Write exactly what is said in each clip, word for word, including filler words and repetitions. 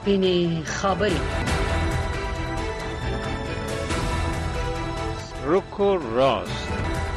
سپینې خبرې. رکو راست.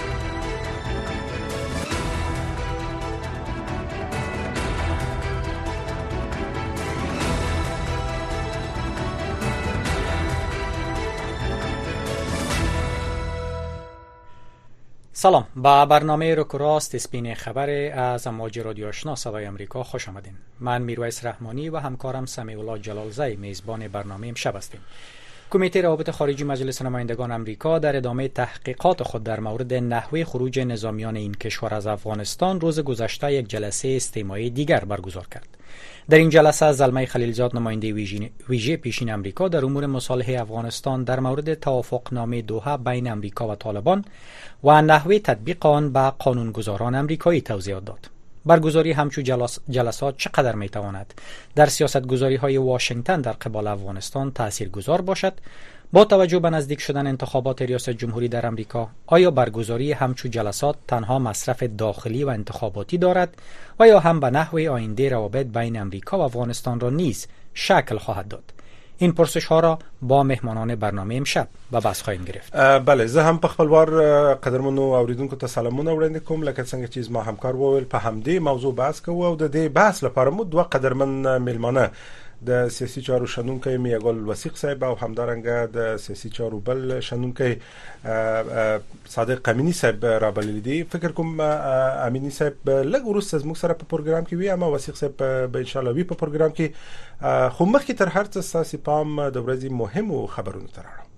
سلام، با برنامه رکو راست سپین خبر از امواج رادیو آشنا صدای امریکا خوش آمدین. من میرویس رحمانی و همکارم سمیع الله جلالزی میزبان برنامه امشب هستیم. کمیته روابط خارجی مجلس نمایندگان امریکا در ادامه تحقیقات خود در مورد نحوه خروج نظامیان این کشور از افغانستان روز گذشته یک جلسه استماعی دیگر برگزار کرد. در این جلسه زلمه خلیلزاد نماینده ویژه پیشین امریکا در امور مصالحه افغانستان در مورد توافقنامه دوحه بین امریکا و طالبان و نحوه تطبیق آن به قانونگذاران امریکایی توضیحات داد. برگزاری همچون جلس جلسات چقدر میتواند در سیاستگذاری های واشنگتن در قبال افغانستان تاثیرگذار باشد؟ با توجه به نزدیک شدن انتخابات ریاست جمهوری در امریکا، آیا برگزاری همچون جلسات تنها مصرف داخلی و انتخاباتی دارد و یا هم به نحوه آینده روابط بین امریکا و افغانستان را نیز شکل خواهد داد؟ این پرسش ها را با مهمانان برنامه امشب به بحث خواهیم گرفت. بله، زه هم په خپل وار قدرمنو اوریدونکو ته سلامونه وړاندې کوم. لکه څنګه چې ما همکار وویل په همدې موضوع بحث کوو او د دې بحث لپاره مو دوه قدرمن میلمانه د سیاسي چارو شنونکی میاګل وثیق صاحب او همدارنګه د سیاسي چارو بل شنونکی صادق امینی صاحب را بللی دي. فکر کوم امینی صاحب لږ وروسته زموږ سره په پروګرام کې وي، اما وثیق صاحب به ان شاء الله وي په پروګرام کې. خو مخکې تر هر څه ساسي پام د ورځې مهمو خبرونو ته راوړم.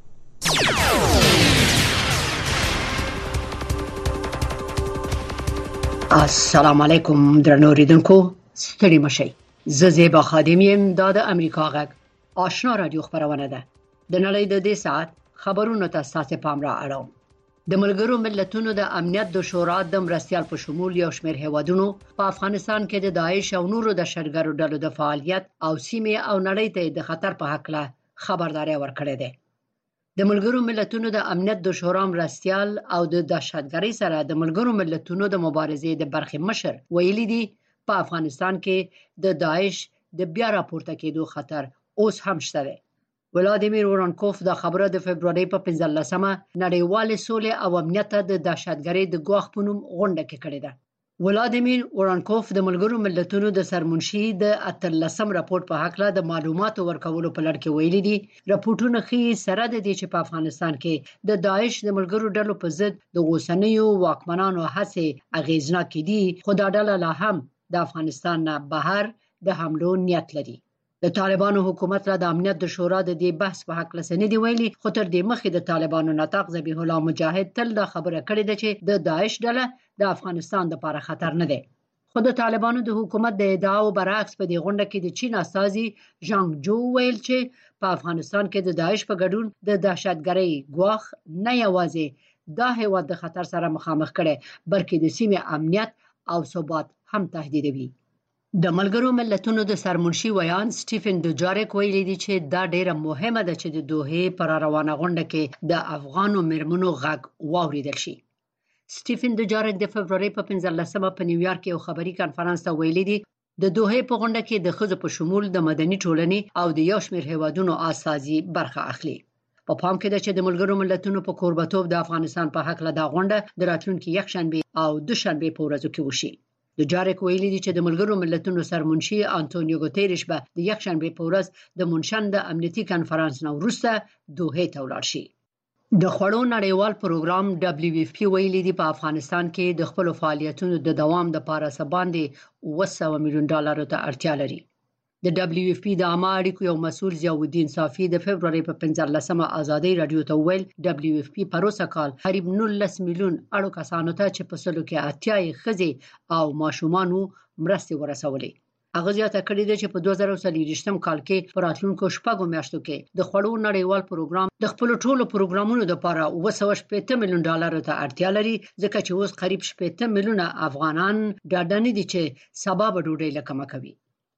السلام علیکم درنو اوریدونکو، ستړي مشئ. زه زیبا خادم یم. دا د امریکا غږ آشنا رادیو خبرونه ده. د نړۍ د دې ساعت خبرونو ته ستاسو پام را اړوم. د ملګرو ملتونو د امنیت د شورا د مرستیال په شمول یو شمېر هیوادونو په افغانستان کې د داعش او نورو د دهشتګرو ډلو د فعالیت او سیمې او نړۍ ته د خطر په حق له خبرداري ورکړې ده. د ملګرو ملتونو د امنیت د شورا مرستیال او د دهشتګرۍ سره د ملګرو ملتونو د مبارزې د برخې مشر ویلي دي په افغانستان کې د داعش د بیا راپورته کېدو خطر اوس هم شته دی. ولادیمیر اورانکوف د خبره د فبرورۍ په پنځلسمه نړیوال سولې او امنیت د دهشتګرۍ د ګواښ په نوم غونډه کې کړې ده. ولادیمیر اورانکوف د ملګرو ملتونو د سرمنشي د اتلسم راپور په حق له د معلوماتو ورکولو په لړ کې ویلي دي راپورټونه ښیي سره د دې چې په افغانستان کې د داعش د ملګرو ډلو په ضد د اوسنیو واکمنانو هڅې اغیزناکې دي، خو دا ډله لا هم د افغانستان نه بهر د حملو نیت لري. د طالبانو حکومت له د امنیت د شورا د دې بحث په حق لسنې دی ویلي، خو تر دې مخکې د طالبانو نطاق ذبیح الله مجاهد تل دا خبره کړې ده چې د داعش ډله د افغانستان لپاره خطر نه دی. خو د طالبانو د حکومت د ادعاو برعکس په دې غونډه کې د چین استازي ژانګ جو ویل چې په افغانستان کې د داعش په ګډون د دهشتګرۍ ګواښ نه یوازې دا هیواد د خطر سره مخامخ کړي بلکې د سیمې امنیت او ثبات هم تهدیدوي. د ملګرو ملتونو د سرمنشي ویان سټیفن دوجاریک ویلي دي چې دا ډیره مهمه ده چې د دوحې پر روانه غونډه کې د افغانو میرمنو غږ واوریدل شي. سټیفن دوجاریک د فبرورۍ په پنځلسمه په نیویارک کې یو خبري کانفرنس ته ویلي دي د دوحې په غونډه کې د ښځو په شمول د مدني ټولنې او د یو شمېر هیوادونو استازي برخه اخلي. په پام کې ده چې د ملګرو ملتونو په کوربتوب د افغانستان په حق له دا غونډه د راتلونکي یکشنبه او دوشنبه په ورځو کې وشي. د جاریک ویلي دي چې د ملګرو ملتونو سرمنشي انټونیو ګوتيريش به د یکشنبه په ورځ د منشن د امنیتي کانفرنس نو وروسته دوحې ته ولاړ شي. د خوړو نړیوال پروګرام دبليو اف پی ویلي دي په افغانستان کې د خپل فعالیتونو د دوام لپاره سباندې اوه سوه میلیون ډالر ته اړتیا لري. د دبليو اف پی د عامه اړیکو یو مسؤل ضیاءالدین صافي د فبرورۍ په پنځلسمه ازادي رادیو ته ویل دبليو اف پی پروسه کال قریب نولس میلیون اړو کسانو ته چې په سلو کې اتیا یې ښځې او ماشومانو مرستې ورسولې. هغه زیاته کړې ده چې په دوه زره څلوېښتم کال کې په راتلونکو شپږو میاشتو کې د خوړو نړیوال پروګرام د خپل ټولو پروګرامونو لپاره اوه سوه شپېته میلیون ډالر ته اړتیا لري، ځکه چې اوس قریب شپېته میلیونه افغانان ډاډه نه دي چې سبا به ډوډۍ له کمه کوي.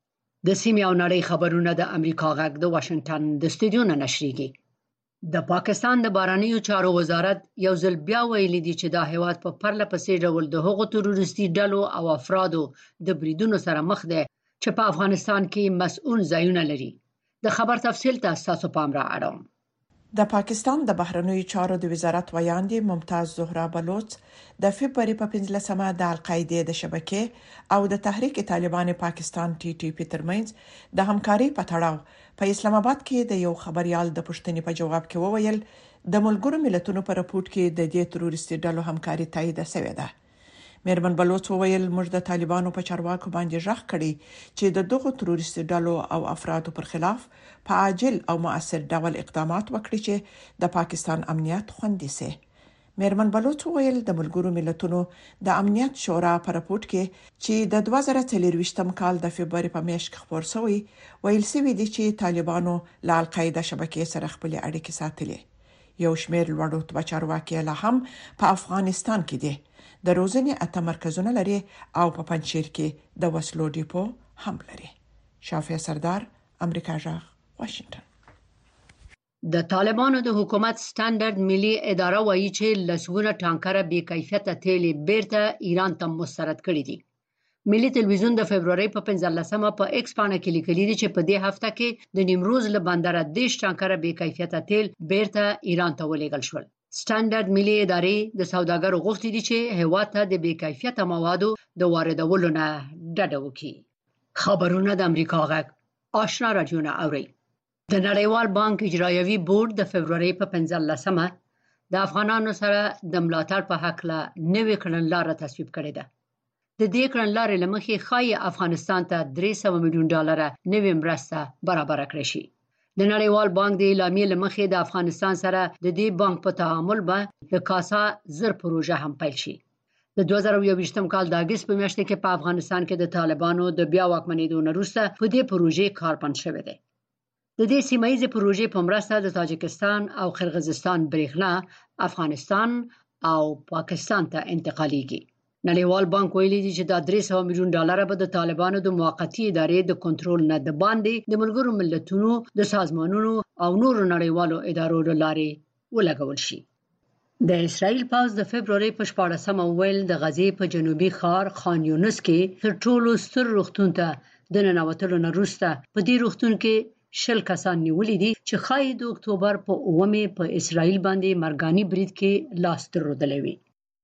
د سیمې او نړۍ خبرونه د امریکا غږ د واشنگټن د استودیو نه نشریږي. د پاکستان د بهرنیو چارو وزارت یو ځل بیا ویلي دی چې دا هیواد په پرله پسې ډول د هغو تروریستي ډلو او افرادو د بریدونو سره مخ دی چې په افغانستان کې مسؤل ځایونه لري. د خبر تفصیل ته تاسو پام را اړوم. د پاکستان د بهرنیو چارو د وزارت ویاندې ممتاز زهرا بلوچ د فبراير په پنځلسمه د القاعده د شبکې او د تحریک طالبان پاکستان ټي ټي پی ترمنځ د همکاري په تړاو په اسلام آباد کې د یو خبريال د پوښتنې په جواب کې وویل د ملګرو ملتونو په راپورټ کې د دې تروریستي ډلو همکاري تایید شوې ده. میرمن بلوچ وویل موږ د طالبانو په چارواکو باندې ژغ کړی چې د دغو تروریستي ډلو او افرادو پر خلاف په عاجل او مؤثر ډول اقدامات وکړي چې د پاکستان امنیت خوندي سي. میرمن بلوچ وویل د ملګرو ملتونو د امنیت شورا په راپورټ کې چې د دوه زره څلورويشتم کال د فبراير په میاشت کې خبر شوی ویل سوي دي چې طالبانو له القاعده شبکې سره خپل اړیکې ساتلې. یو شمېر لوړو تبع چارواکي له هم په افغانستان کې دي. د روزنې اته مرکزونه لري او په پنځشیر کې د وسلو ډیپو هم لري. شافعي سردار، امریکا جغ، واشنگټن. د طالبانو د حکومت سټانډرد ملي اداره وایي چې لسګونه ټانکره بې کیفیته تیل بیرته ایران ته مسترد کړي دي. ملي تلویزیون د فبراير په پنځلسمه په ایکس باندې کې لیکلي دي چې په دې هفته کې د نیمروز له بندره دیش ټانکره بې کیفیته تیل بیرته ایران ته ولېږل شول. سټانډرد ملي ادارې د سوداګرو غوښتي دي چې هیواد ته د بې کیفیته موادو د واردولو نه ډډه وکړي. خبرونه د امریکا غږ آشنا رادیو نه اوري. د نړیوال بانک اجرایوي بورډ د فبراير په پنځلسمه د افغانانو سره د ملاتړ په حق له نوې کړنلاره تصویب کړې ده. د دې کړنلارې له مخې ښایي افغانستان ته درې سوه میلیون ډالر نوې مرسته برابر کړي شي. د نړیوال بانک د اعلامیې له مخې د افغانستان سره د دې بانک په تعامل به د کاسا زر پروژه هم پیل شي. د دوه زره یوویشتم کال د اگست په میاشت کې په افغانستان کې د طالبانو د بیا واکمنېدو نه وروسته په دې پروژې کار بند شوی دی. د دې سیمه ییزې پروژې په مرسته د تاجکستان او قرغیزستان برېښنا افغانستان او پاکستان ته انتقالېږي. نړیوال بانک ویلي دی چې دا درې سوه میلیون ډالر به د طالبانو د موقتی ادارې د کنټرول نه د باندې د ملګرو ملتونو د سازمانونو او نورو نړیوالو ادارو لارې ولګول شي. د اسرائیل پوځ د فبراير په شپاړسمه ویل د غزې په جنوبي ښار خان یونس کې تر ټولو ستر روغتون ته د ننوتلو نه وروسته په دې روغتون کې شل کسان نیولي دي چې ښایي د اکتوبر په اوومې په اسرائیل باندې مرګاني برید کې لاس درلودلی وي.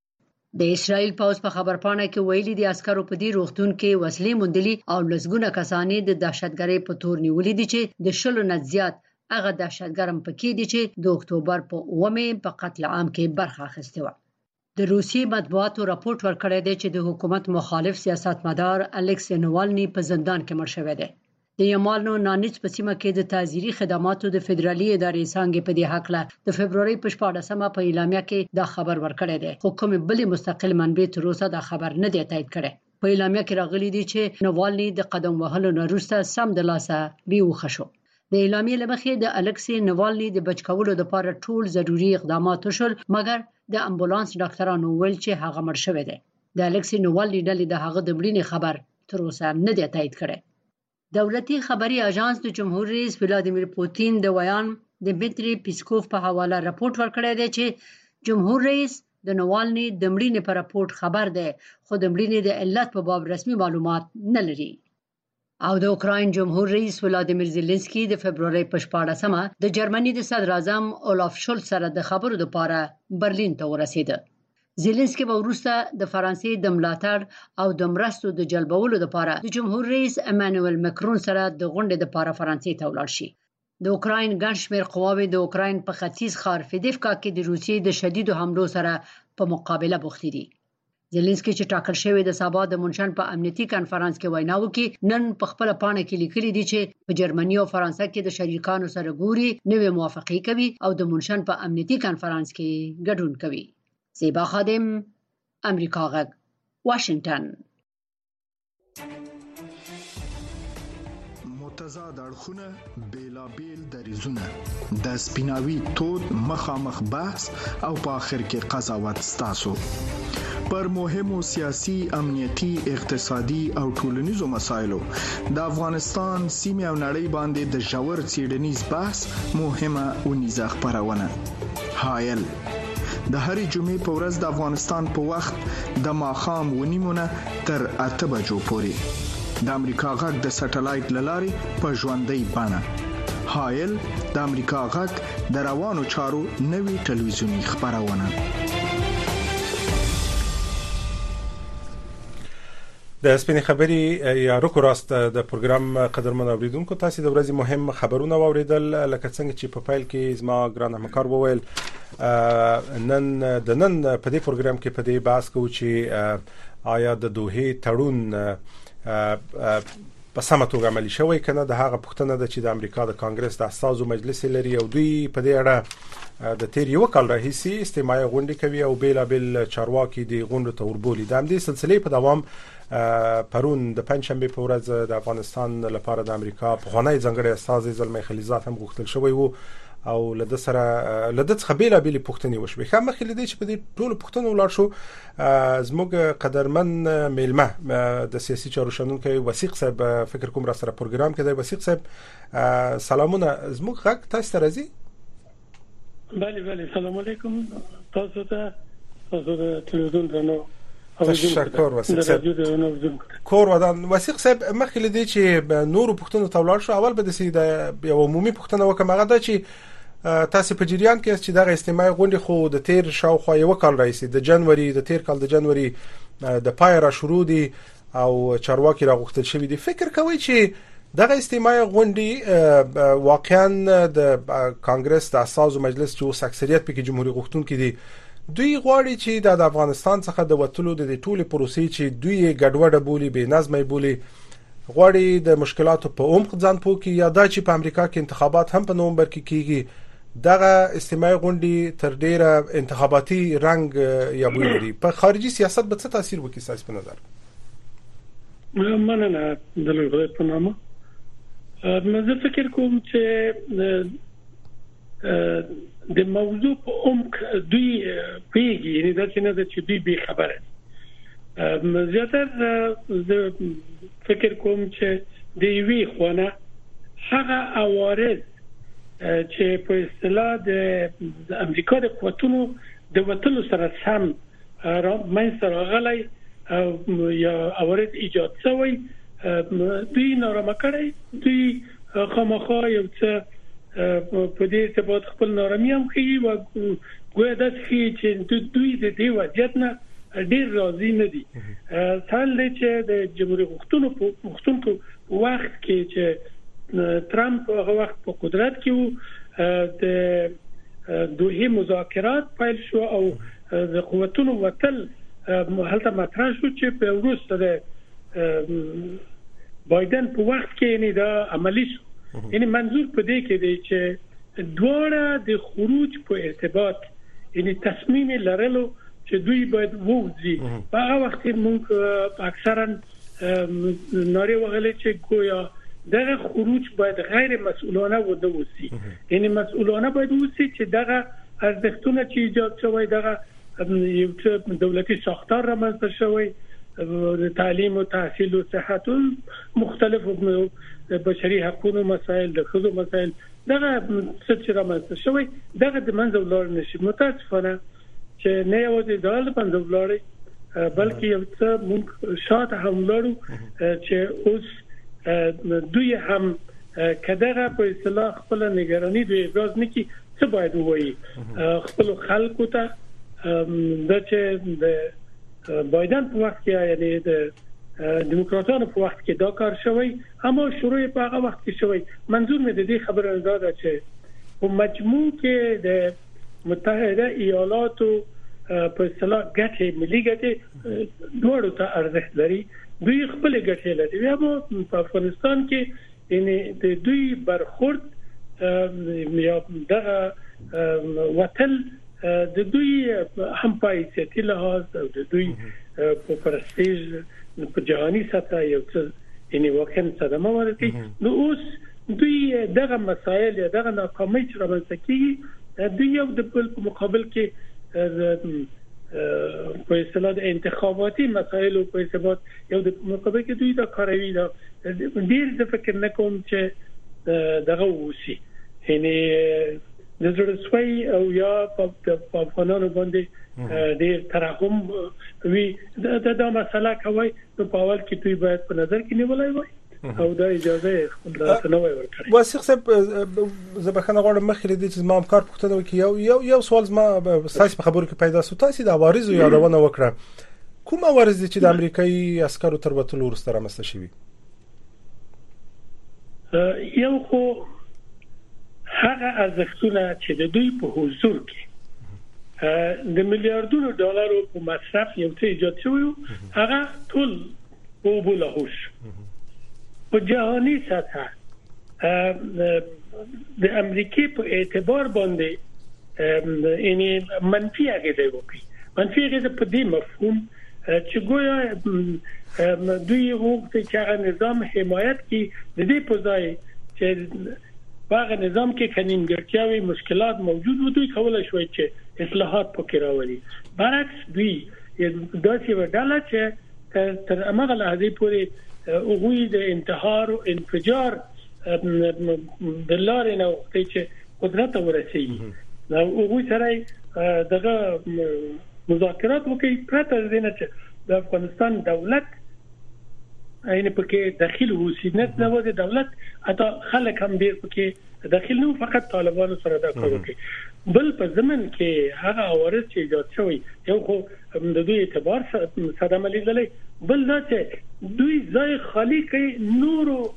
د اسرائیل پوځ په خبرپاڼه کې ویلي دي عسکرو په دې روغتون کې وسلې موندلي او لسګونه کسانې د دهشتګرۍ په تور نیولي دي چې د شلو نه زیات هغه دهشتګر هم پکې دي چې د اکتوبر په اوومې په قتل عام کې برخه اخیستې وه. د روسیې مطبوعاتو راپورټ ورکړی دی چې د حکومت مخالف سیاستمدار الکسی نوالني په زندان کې مړ شوی دی. د یمالنو نانیټس په سیمه کې د تعزیري خدماتو د فدرالي ادارې څنګه په دې حق له د فبراير په شپاړسمه په اعلامیه کې دا خبر ورکړی دی، خو کوم بلې مستقل منبع تر اوسه دا خبر نه دی تایید کړی. په اعلامیه کې راغلي دي چې نوالني د قدم وهلو نه وروسته سم د لاسه بیهوښه شو. د اعلامیې له مخې د الکسی نوالني د بچ کولو لپاره ټول ضروري اقدامات وشول، مګر د امبولانس ډاکټرانو ویل چې هغه مړ شوی دی. د الکسی نوالني ډلې د هغه د مړینې خبر تر اوسه نه دی تایید کړی. دولتي خبري اژانس د جمهور رئیس ولادیمیر پوتین د ویان دمیتری پیسکوف په حواله راپورټ ورکړی دی چې جمهور رئیس د نوالني د مړینې په راپورټ خبر دی، خو د مړینې د علت په باب رسمي معلومات نه لري. او د اوکراین جمهور رئیس ولادیمیر زيلنسکي د فبراير په شپاړسمه د جرمني د صدر اعظم اولاف شولټ سره د خبرو لپاره برلین ته ورسېده. زيلنسکي به وروسته د فرانسې د ملاتړ او د مرستو د جلبولو لپاره د جمهور رئیس امانوئل مکرون سره د غونډې لپاره فرانسې ته ولاړ شي. د اوکراین ګڼ شمېر قواوې د اوکراین په ختیځ ښار فیدیفکا کې د روسیې د شدیدو حملو سره په مقابله بوختې دي. زيلنسکي چې ټاکل شوی د سبا د منشن په امنیتي کانفرنس کې وینا وکړي، نن په خپل پاڼه کې لیکلي دي چې په جرمني او فرانسې کې د شریکانو سره ګوري، نوې موافقې کوي او د منشن په امنیتي کانفرنس کې ګډون کوي. زیبا خادم، امریکا غږ، واشنگټن. متضاد اړخونه، بیلابیل دریزونه، د سپیناوي تود مخامخ بحث او په آخر کې قضاوت ستاسو پر مهمو سیاسي، امنیتي، اقتصادي او ټولنیزو مسایلو د افغانستان سیمه او نړۍ باندې د ژور څېړنیز بحث مهمه ونیزه خبرونه. هایل د هرې جمعې په ورځ د افغانستان په وخت د ماښام ونیمونه تر اته بجو پورې د امریکا غږ د سټلایټ للارې په ژوندۍ بڼه. هایل د امریکا غږ د روانو چارو نوي ټلویزیونی خبرونه. د سپینې خبري یا روکو راست د پروګرام قدرمن اوریدونکو، تاسو د ورځې مهم خبرونه واوریدل. لکه څنګه چې په فایل کې زما ګران همکار وویل، نن د نن په دې پروګرام کې په دې بحث کوو چې آیا د دوحې تړون په سمه توګه عملي شوی کنه. د هغه پوښتنه ده چې د امریکا د کانګرس د اساسو مجلس لري او دوی په دې اړه د تیر یو کال راهیسي استماعي غونډې کوي او بیل بیل چارواکي د غونډو ته وربولي. د همدې سلسله په دوام پرون د پنځشنبه په ورځ د افغانستان لپاره د امریکا په غونډه ځنګړی استازي زلمي خلیزات هم غوښتل شوی وو او لده سره لده څخه بیل بیل پوښتنې وشوي. خو مخکې لدې چې په دې ټول پوښتنو ولاړ شو، زموږ قدرمن میلمه د سیاسي چارو شنونکي وثیق صاحب فکر کوم را سره پروګرام کې دی. وثیق صاحب سلامونه، زموږ غږ تاسو ته راځي؟ بله بله، سلام علیکم تاسو ته، تاسو د تلویزیون درنو. تشکر وثیق صاحب. کور ودان وثیق صاحب، مخکې لدې چې نور پوښتنو ته ولاړ شو، اول به د سې د یو عمومي پوښتنه وکم. هغه دا چې تاسو په جریان کې چې دغه استماعي غونډه خو د تیر شاوخوا یو کال راځي، د جنوري د تیر کال د جنوري د پای را شروع دي او چارواکي را غوښتل شوی دي. فکر کوي چې دغه استماعي غونډه واقعا د کانګرس د اساسو مجلس چې اوس اکثریت پکې جمهوریت غوښتونکي دي، دوی غواړي چې د افغانستان څخه د وټلو د ټولې پروسې چې دوی ګډوډه بولی، بې نظمه بولی، غواړي د مشکلاتو په عمق ځان پوکي. یا دا چې په امریکا کې انتخابات هم په نومبر کې کیږي، دغه استماعي غونډې تر ډیره انتخاباتي رنګ یا بوی لري. په خارجي سیاست به څه تاثیر وکړي ستاسو په نظر؟ مننه د لوی په نامه. زه فکر کوم چې د موضوع په عمق دوی پیږي، یعنی دا چې نه ده چې دوی به خبره. زیاتره زه فکر کوم چې د وی خونه هغه عوارض چې په اصطلاح د امریکا د قوتونو د وټلو سره سم را منځ راغلی یا عوارض ایجاد شوی، دوی نارامه کړی. دوی خامخا یو څه په دې ثبات خپل نارامي هم کوي او ګویا د چې دوی د دې وضعیت نه ډیر راضي نه دي. ځل چې د جمهوریت غوښتنو په غوښتنکو وخت کې چې ترامپ هغه وخت په قدرت کې وو، د دوه مذاکرات پیل شو او د قوتونو وټل هلته مطرح شو چې په وروسته د بایدن په وخت کې نه دا عملی شو. یعنی منظور په دې کې دی چې دواړه د خروج په ارتباط یعنی تصمیم لرلو چې دوی باید ووځي. په هغه وخت موږ اکثرا نارې وغلې چې ګویا دغه خروج باید غیر مسئولانه وده وسی، یعنی مسئولانه باید وسی چې دغه ارزښتونه چې ایجاد شوی، دغه یو دولتي ساختار رامنځته شوی، تعلیم او تحصیل او صحت مختلف بشري حقوقو مسائل، د خزو مسائل، دغه څه چې رامنځته شوی دغه د منځ ولر نشي. متاسفانه چې نه یوازې د منځ ولر بلکې یو څه موږ شاته هم لرو چې اوس دوی هم کداغه په اصطلاح خپل نگرانی دوی ابراز نکي. څه باید وایي خپل خلکو ته د چې د بایدن په وخت کې یعنی د دیموکراتانو په وخت کې دا کار شوی، اما شروع په هغه وخت کې شوی. منظور مې د دې خبره ده چې په مجموع کې د متحده ایالاتو په اصطلاح ګټې ملي ګټې دوړو ته ارزښت لري، دوی خپل ګټې لري. یا په افغانستان کې یعنی د دوی برخورد یا دغه وټل د دوی هم پایستی لحاظ او د دوی په پرستیج په جهاني سطح یو څه یعنی واقعا صدمه ورته. نو اوس دوی دغه مسایل یا دغه ناکامۍ چې رامنځته کیږي، دوی یو د بل په مقابل کې په اصطلاح د انتخاباتي مسایلو په ثبات یو د مقابل کې دوی دا کاروي. دا ډیر د فکر نه کوم چې دغه وسی یعنی د زړسوي او یا په افغانانو باندې ډېر ترحم وي دا د مسله کوي نو په اول کې دوی باید په نظر کې نیولای وي او دا اجازه خپل نه ورکړي. واسق صاحب زبخنه غواړم مخکې دې چې ما هم کار پوښتنه وکړم یو یو یو سوال ما تاسو په خبرو کې پیدا شو تاسو د عوارض یادونه وکړه کوم عوارض چې د امریکایي عسکرو تر وتلو وروسته رامنځته شوي؟ یو خو هغه ارزښتونه چې د دوی په حضور کې د میلیارډونو ډالرو په مصرف یو څه ایجاد شوی هغه ټول په بولاهوش په جهاني سطح د امریکای په اعتبار باندې یعنی منفي اغیزه وکړي. منفي اغیزه په دې مفهوم چې ګویا دوی وخت چې هغه نظام حمایت کی د دې په ځای چې هغه نظام کې کنيمګرتیاوي مشکلات موجود وو دوی کولای شوی چې اصلاحات پکې راوړي. برعکس دوی داسې وډاله چې تر هغه لحظه پورې هغوی د انتحار او انفجار د لارې نه چې قدرت ورسېږي نو هغوی سره دغه مذاکرات وکړي پرته د نه چې د افغانستان دولت اینه پکې داخل وسینت نه و د دولت حتی خلک هم ډیر پکې داخل نه فقط طالبانو سره دا کار کوي. بل په زمن کې هغه عوارض چې ایجاد شوی یو خو د دوی اعتبار صدمه لیدلې بل دا چې دوی ځای خالی کوي نورو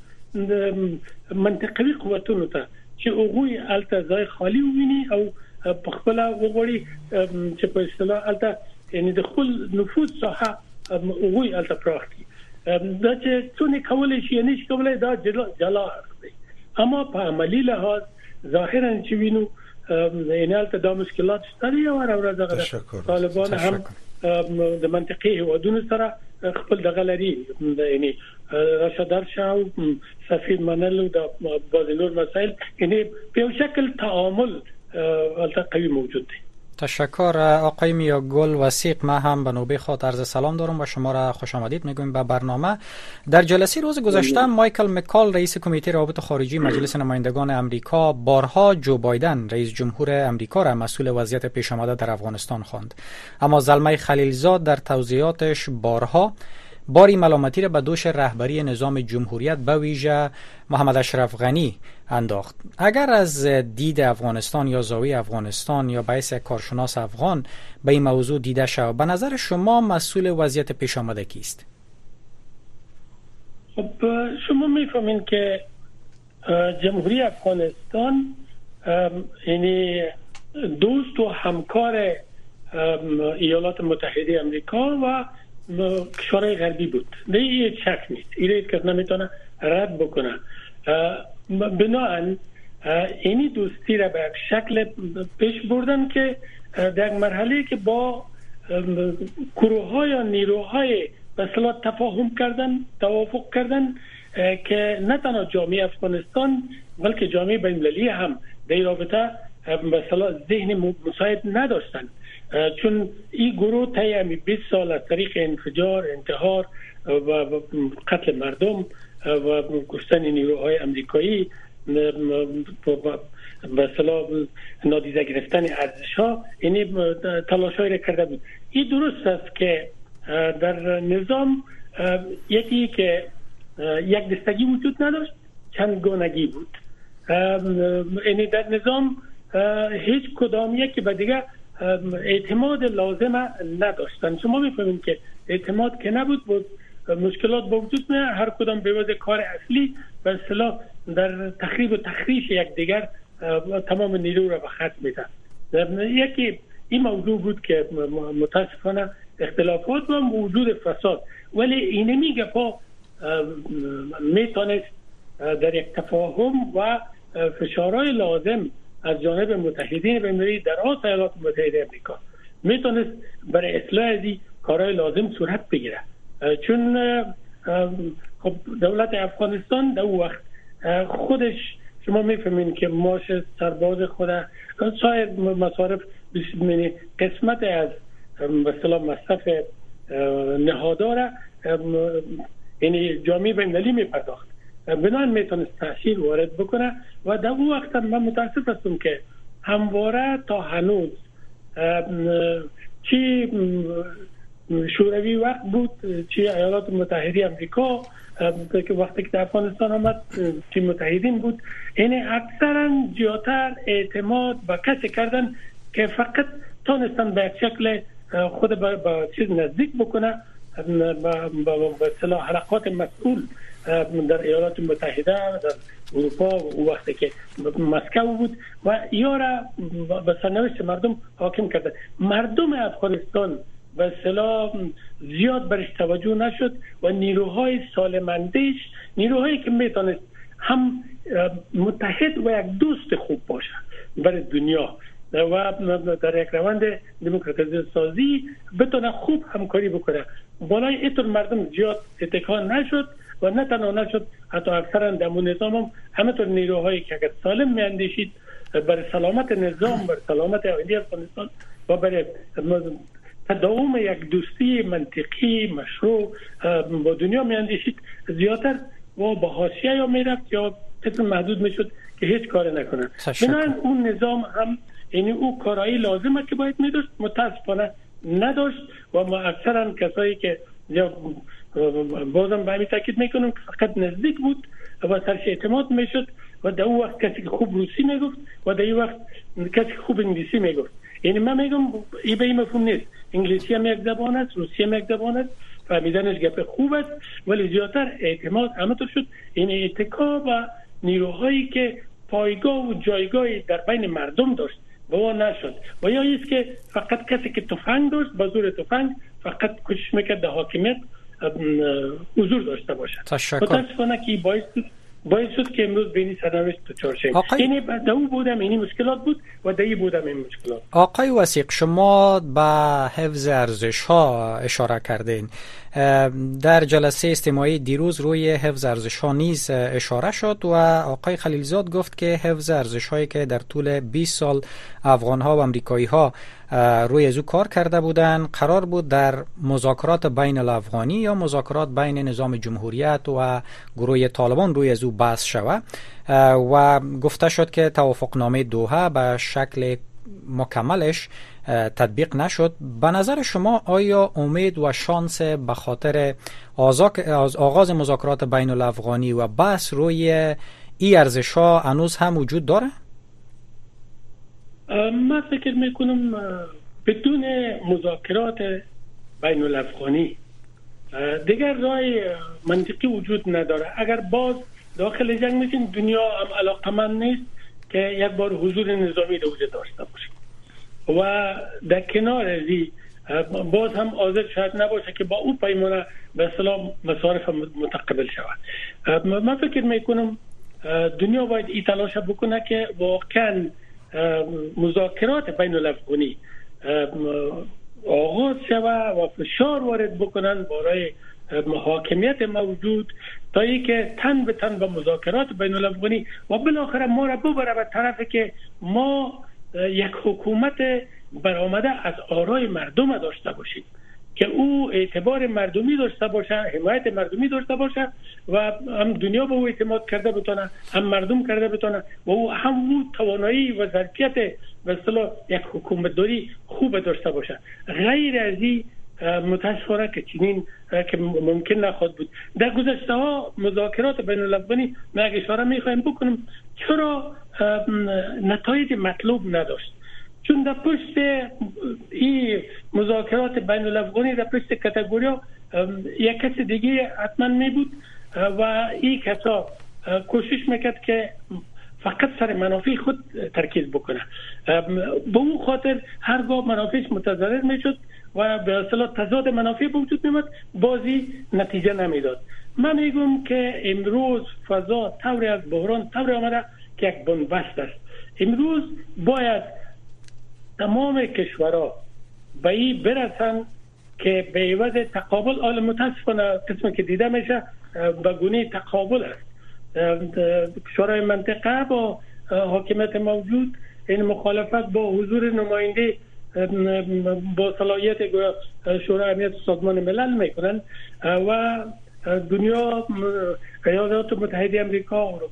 منطقوي قوتونو ته چې هغوی الته ځای خالی ویني او په خپل وګوري چې په اصطلاح الته یعنی د خپل نفوذ ساحه هغوی الته پراخ دي. دا چې څونه کولای شي نشي کولای دا جلا دی اما په عملی لحاظ ظاهرا چې وینو یعنی الته دا مشکلات شته یو ورځ طالبان هم د منطقي هوادونو سره خپل دغه لري یعنی راشدار شاو سفیر منلو د بازنور مسائل یعنی په شکل تعامل البته قوی موجود دی. تشکر آقای میاگل وثیق. ما هم به نوبه خود عرض سلام دارم و شما را خوش آمدید میگویم به برنامه. در جلسه روز گذشته مایکل مکال رئیس کمیته روابط خارجی مجلس نمایندگان امریکا بارها جو بایدن رئیس جمهور امریکا را مسئول وضعیت پیش آمده در افغانستان خواند، اما زلمه خلیلزاد در توضیحاتش بارها باری ملامتی را به دوش رهبری نظام جمهوریت به ویژه محمد اشرف غنی انداخت. اگر از دید افغانستان یا زاویه افغانستان یا بحث کارشناس افغان به این موضوع دیده شود، به نظر شما مسئول وضعیت پیش آمده کیست؟ خب شما میفهمین که جمهوری افغانستان یعنی دوست و همکار ایالات متحده امریکا و کشورهای غربی بود. نه یه شک نیست. اینه کس نمیتونه رد بکنه. بنابراین اینی دوستی را به شکل پیش بردن که در مرحله که با گروه‌های یا نیروهای به اصطلاح تفاهم کردن، توافق کردن که نه تنها جامعه افغانستان بلکه جامعه بین‌المللی هم در این رابطه به اصطلاح ذهن مساعد نداشتن، چون این گروه طی بیست سال از طریق انفجار، انتحار و قتل مردم و کشتن نیروهای امریکایی به اصطلاح نادیده گرفتن ارزش‌ها یعنی تلاش‌هایی را کرده بود. این درست است که در نظام یکی که یک دستگی وجود نداشت، چند گونگی بود. یعنی در نظام هیچ کدام یکی به دیگه اعتماد لازم نداشتن. شما می‌فهمید که اعتماد که نبود بود مشکلات با وجود میاد، هر کدام به واسه کار اصلی به اصطلاح در تخریب و تخریش یکدیگر تمام نیرو را به خط میدن. یکی این موضوع بود که متاسفانه اختلافات و وجود فساد، ولی این میگه پا میتونست در یک تفاهم و فشارهای لازم از جانب متحدین بین‌المللی در آن ایالات متحده آمریکا میتونست برای اصلاح ازی کارهای لازم صورت بگیره، چون خب دولت افغانستان در وقت خودش شما میفهمین که معاش سرباز خود سایر مصارف قسمت از به اصطلاح مصرف نهادار یعنی جامعه بین‌المللی میپرداخت، بنابراین میتونست تاثیر وارد بکنه و در اون وقت من متاسف هستم که همواره تا هنوز چی شوروی وقت بود چی ایالات متحده آمریکا که وقتی که در افغانستان آمد چی متحدین بود، این اکثرا زیادتر اعتماد به کسی کردن که فقط تونستن به شکل خود به چیز نزدیک بکنه، به اصطلاح حلقات مسئول در ایالات متحده، در اروپا و وقتی که مسکو بود و یا را به سرنوشت مردم حاکم کرده. مردم افغانستان به اصطلاح زیاد برش توجه نشد و نیروهای سالمندش، نیروهایی که میتونست هم متحد و یک دوست خوب باشه برای دنیا و در یک روند دموکراتیزه سازی بتونه خوب همکاری بکنه، بالای اینطور مردم زیاد اتکا نشد و نه تنها نشد، حتی اکثرا در نظام هم همینطور نیروهایی که اگر سالم میاندیشید برای سلامت نظام، برای سلامت آینده افغانستان و برای تداوم یک دوستی منطقی مشروع با دنیا میاندیشید، زیادتر و با حاشیه یا میرفت یا قسم محدود میشد که هیچ کار نکنه. بنابراین اون نظام هم یعنی او کارایی لازمه که باید میداشت، متاسفانه نداشت و ما اکثرا کسایی که بازم به همین تاکید میکنم که فقط نزدیک بود و سرش اعتماد میشد و در اون وقت کسی که خوب روسی میگفت و در این وقت کسی که خوب انگلیسی میگفت. یعنی من میگم این به این مفهوم نیست، انگلیسی هم یک زبان است، روسی هم یک زبان است، فهمیدنش گپ خوب است، ولی زیادتر اعتماد همینطور شد. این اتکا و نیروهایی که پایگاه و جایگاهی در بین مردم داشت و اون نشد و یا ایست که فقط کسی که تفنگ داشت با زور تفنگ فقط کوشش میکرد در حاکمیت حضور داشته باشد. متاسفانه که باعث باعث شد که امروز بینی سرنوشت دچار شیم. یعنی در اون بودم اینی مشکلات بود و در این بودم این مشکلات. آقای وثیق، شما به حفظ ارزش ها اشاره کردین. در جلسه استماعی دیروز روی حفظ ارزش ها نیز اشاره شد و آقای خلیلزاد گفت که حفظ ارزش هایی که در طول بیست سال افغان ها و امریکایی ها روی ازو کار کرده بودن قرار بود در مذاکرات بین الافغانی یا مذاکرات بین نظام جمهوریت و گروه طالبان روی ازو بحث شود و گفته شد که توافقنامه دوحه به شکل مکملش تطبیق نشد. به نظر شما آیا امید و شانس به خاطر آغاز مذاکرات بین الافغانی و بحث روی این ارزش ها هنوز هم وجود داره؟ من فکر میکنم بدون مذاکرات بین الافغانی دیگر راه منطقی وجود نداره. اگر باز داخل جنگ میشین، دنیا هم علاقمند نیست که یک بار حضور نظامی در وجود داشته باشه و در کنار ازی باز هم حاضر شاید نباشه که با او پیمانه به اصطلاح مصارف متقبل شود. من فکر میکنم دنیا باید این تلاش بکنه که واقعا مذاکرات بین الافغانی آغاز شود و فشار وارد بکنن برای حاکمیت موجود تا ای که تن به تن به مذاکرات بین الافغانی و بالاخره ما را ببره به طرفی که ما یک حکومت برآمده از آرای مردم داشته باشیم که او اعتبار مردمی داشته باشه، حمایت مردمی داشته باشه و هم دنیا به او اعتماد کرده بتونه، هم مردم کرده بتونه و او هم او توانایی و ظرفیت به اصطلاح یک حکومتداری خوب داشته باشه. غیر از این متاسفانه که چنین که ممکن نخواهد بود. در گذشته ها مذاکرات بین الافغانی من اشاره میخوایم بکنم چرا نتایج مطلوب نداشت، چون در پشت این مذاکرات بین الافغانی در پشت کاتگوریا یک کس دیگه حتما می بود و این کسا کوشش میکرد که فقط سر منافع خود ترکیز بکنه. به اون خاطر هرگاه منافعش متضرر میشد و به اصطلاح تضاد منافع به وجود میاد، بازی نتیجه نمیداد. من میگم که امروز فضا طوری از بحران طوری آمده که یک بنبست است. امروز باید تمام کشورها به این برسن که به عوض تقابل، آل متاسفانه قسمی که دیده میشه به گونه تقابل است. کشورهای منطقه با حاکمیت موجود این مخالفت با حضور نماینده با صلاحیت شورای امنیت سازمان ملل میکنن و دنیا، ایالات متحده آمریکا، اروپا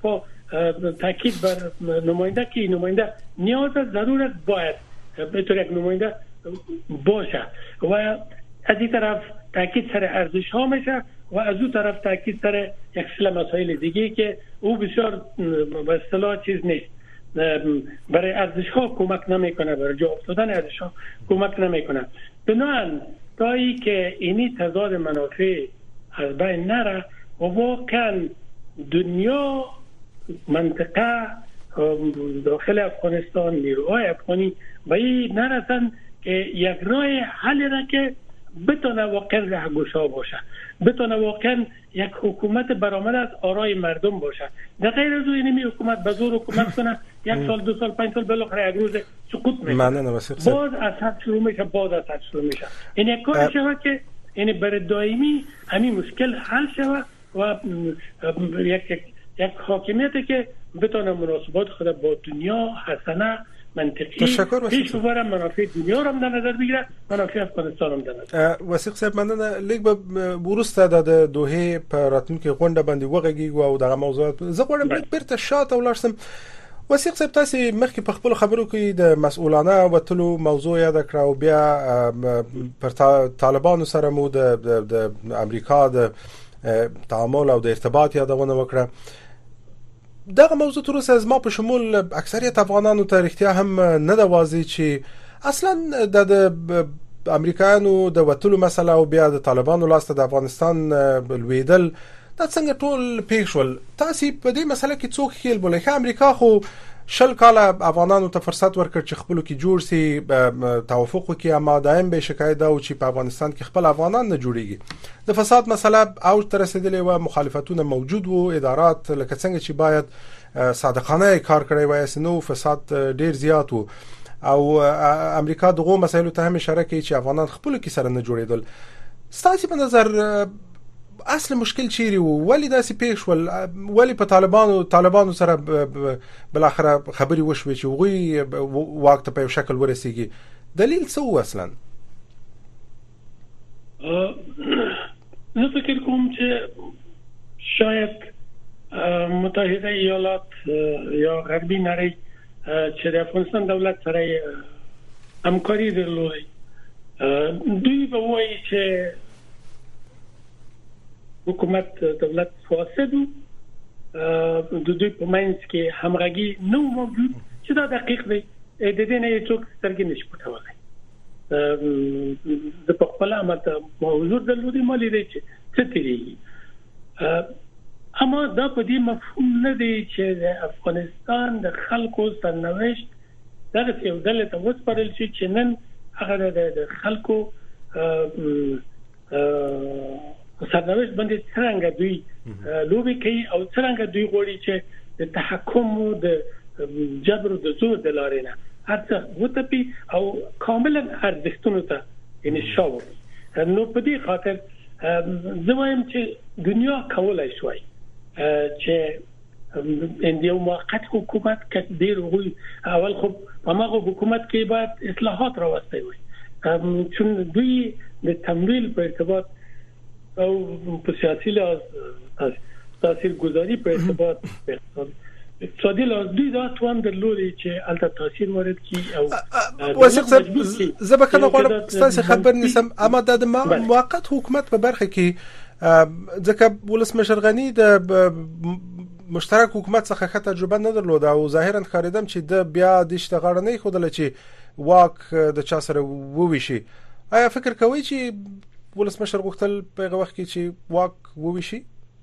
تاکید بر نماینده که نماینده نیاز ضرورت باید به طور یک نماینده باشه و از این طرف تاکید سر ارزش ها میشه و از اون طرف تاکید سر یک سری مسائل دیگه که او بسیار به اصطلاح چیز نیست، برای ارزش ها کمک نمیکنه، برای جا افتادن ارزش ها کمک نمیکنه. بنابراین تایی که اینی تضاد منافع از بین نره و واقعا دنیا منطقه داخل افغانستان نیروهای افغانی به این نرسن که یک راه حل را که بتونه واقعا رهگشا باشه، بتونه واقعا یک حکومت برآمده از آرای مردم باشه. در غیر از اینمی حکومت به زور حکومت کنه یک سال دو سال پنج سال بالاخره یک روز سقوط میشه، باز از حد شروع میشه باز از حد شروع میشه. این یک کار شوه که این برای دائمی همین مشکل حل شوه و یک یک حاکمیتی که بتونه مناسبات خود با دنیا حسنه منطقی پیش ببره، منافع دنیا رو در نظر بگیره، منافع افغانستان هم در نظر. وثیق صاحب مننه. لیک به ورسته د دوه په راتلونکي غونډه باندې وغږیږو او دغه موضوعات زه غواړم بیرته شاته ولاړ سم. وثیق صاحب تاسو مخکې په خپل خبرو کې د مسؤلانه وتلو موضوع یاد کړو او بیا پر طالبانو سره مو د امریکا د تعامل او د ارتباط یادونه وکړه. دغه موضوع تر اوسه زما په شمول اکثریت افغانانو ته رښتیا هم نه د واضح چې اصلا د امریکایانو د وتلو مسله او بیا د طالبانو لاسته د افغانستان لویدل دا څنګه ټول پیښ شول. تاسو په دې مسله کې څوک خیال بولئ؟ چې امریکا خو شل کاله افغانانو ته فرصت ورکړ چې خپل کې جوړ سي، توافق وکړي، اما دایم به شکایت دا و چې په افغانستان کې خپل افغانان نه جوړيږي. د فساد مسله او تر رسیدلې و، مخالفتونه موجود وو، ادارات لکه څنګه چې باید صادقانه کار کړی وای سينو فساد ډیر زیات وو او امریکا دغه مسایلو ته هم اشاره کوي چې افغانان خپل کې سره نه جوړېدل. ستاسو په نظر اصل مشکل چیرې وو؟ ولی داسې پیښ ول؟ ولی په طالبانو طالبانو سره بل اخر خبري وشوي چې وغوي وخت په یو شکل ورسیږي؟ دلیل څه و اصلا؟ زه فکر کوم چې شاید متحده ایالات یا غربي نړۍ چې د افغانستان دولت سره همکاري درلودي، دوی به وایي چې حکومت دولت فاسد و، د دوی په منځ کې همغږي نه موجود، چې دا دقیق دی. د دې نه هیڅوک سترګې نشي پټولی. د په خپل عمل موضوع درلودي مالي دی چې څه تیریږي، اما دا په دې مفهوم نه دی چې د افغانستان د خلکو سرنوشت دغه یو ډله ته وسپارل شي چې نن هغه د خلکو سرنوشت باندې څنګه دوی لوبي کوي او څنګه دوی غواړي چې د تحکم او د جبر او د زور د لارې نه هڅه وتپي او کاملا ارزښتونو ته یعنی شاو. نو په دې خاطر زه وایم چې دنیا کولای شوی چې د یو موقت حکومت کې ډیر وي. اول خو په هغه حکومت کې باید اصلاحات راوستي وي، چون دوی د تمویل په ارتباط او په سیاسي لحاظ تاثیر گذاری په ارتباط اقتصادي لحاظ دوی دا توان درلودي چې البته تاثیر وارد کی او وثیق زه به کنه غواړم ستاسو خبر نیسم، اما د موقت حکومت په برخه کې ځکه ولسمشر غنی د مشترک حکومت څخه ښه تجربه نه درلوده او ظاهرا ښکارېدم چې د بیا د اشتغال نه خودل چې واک د چا سره وویشي. آیا فکر کوئ چې ولسمشر غوښتل په هغه وخت کې چې واک وویشي؟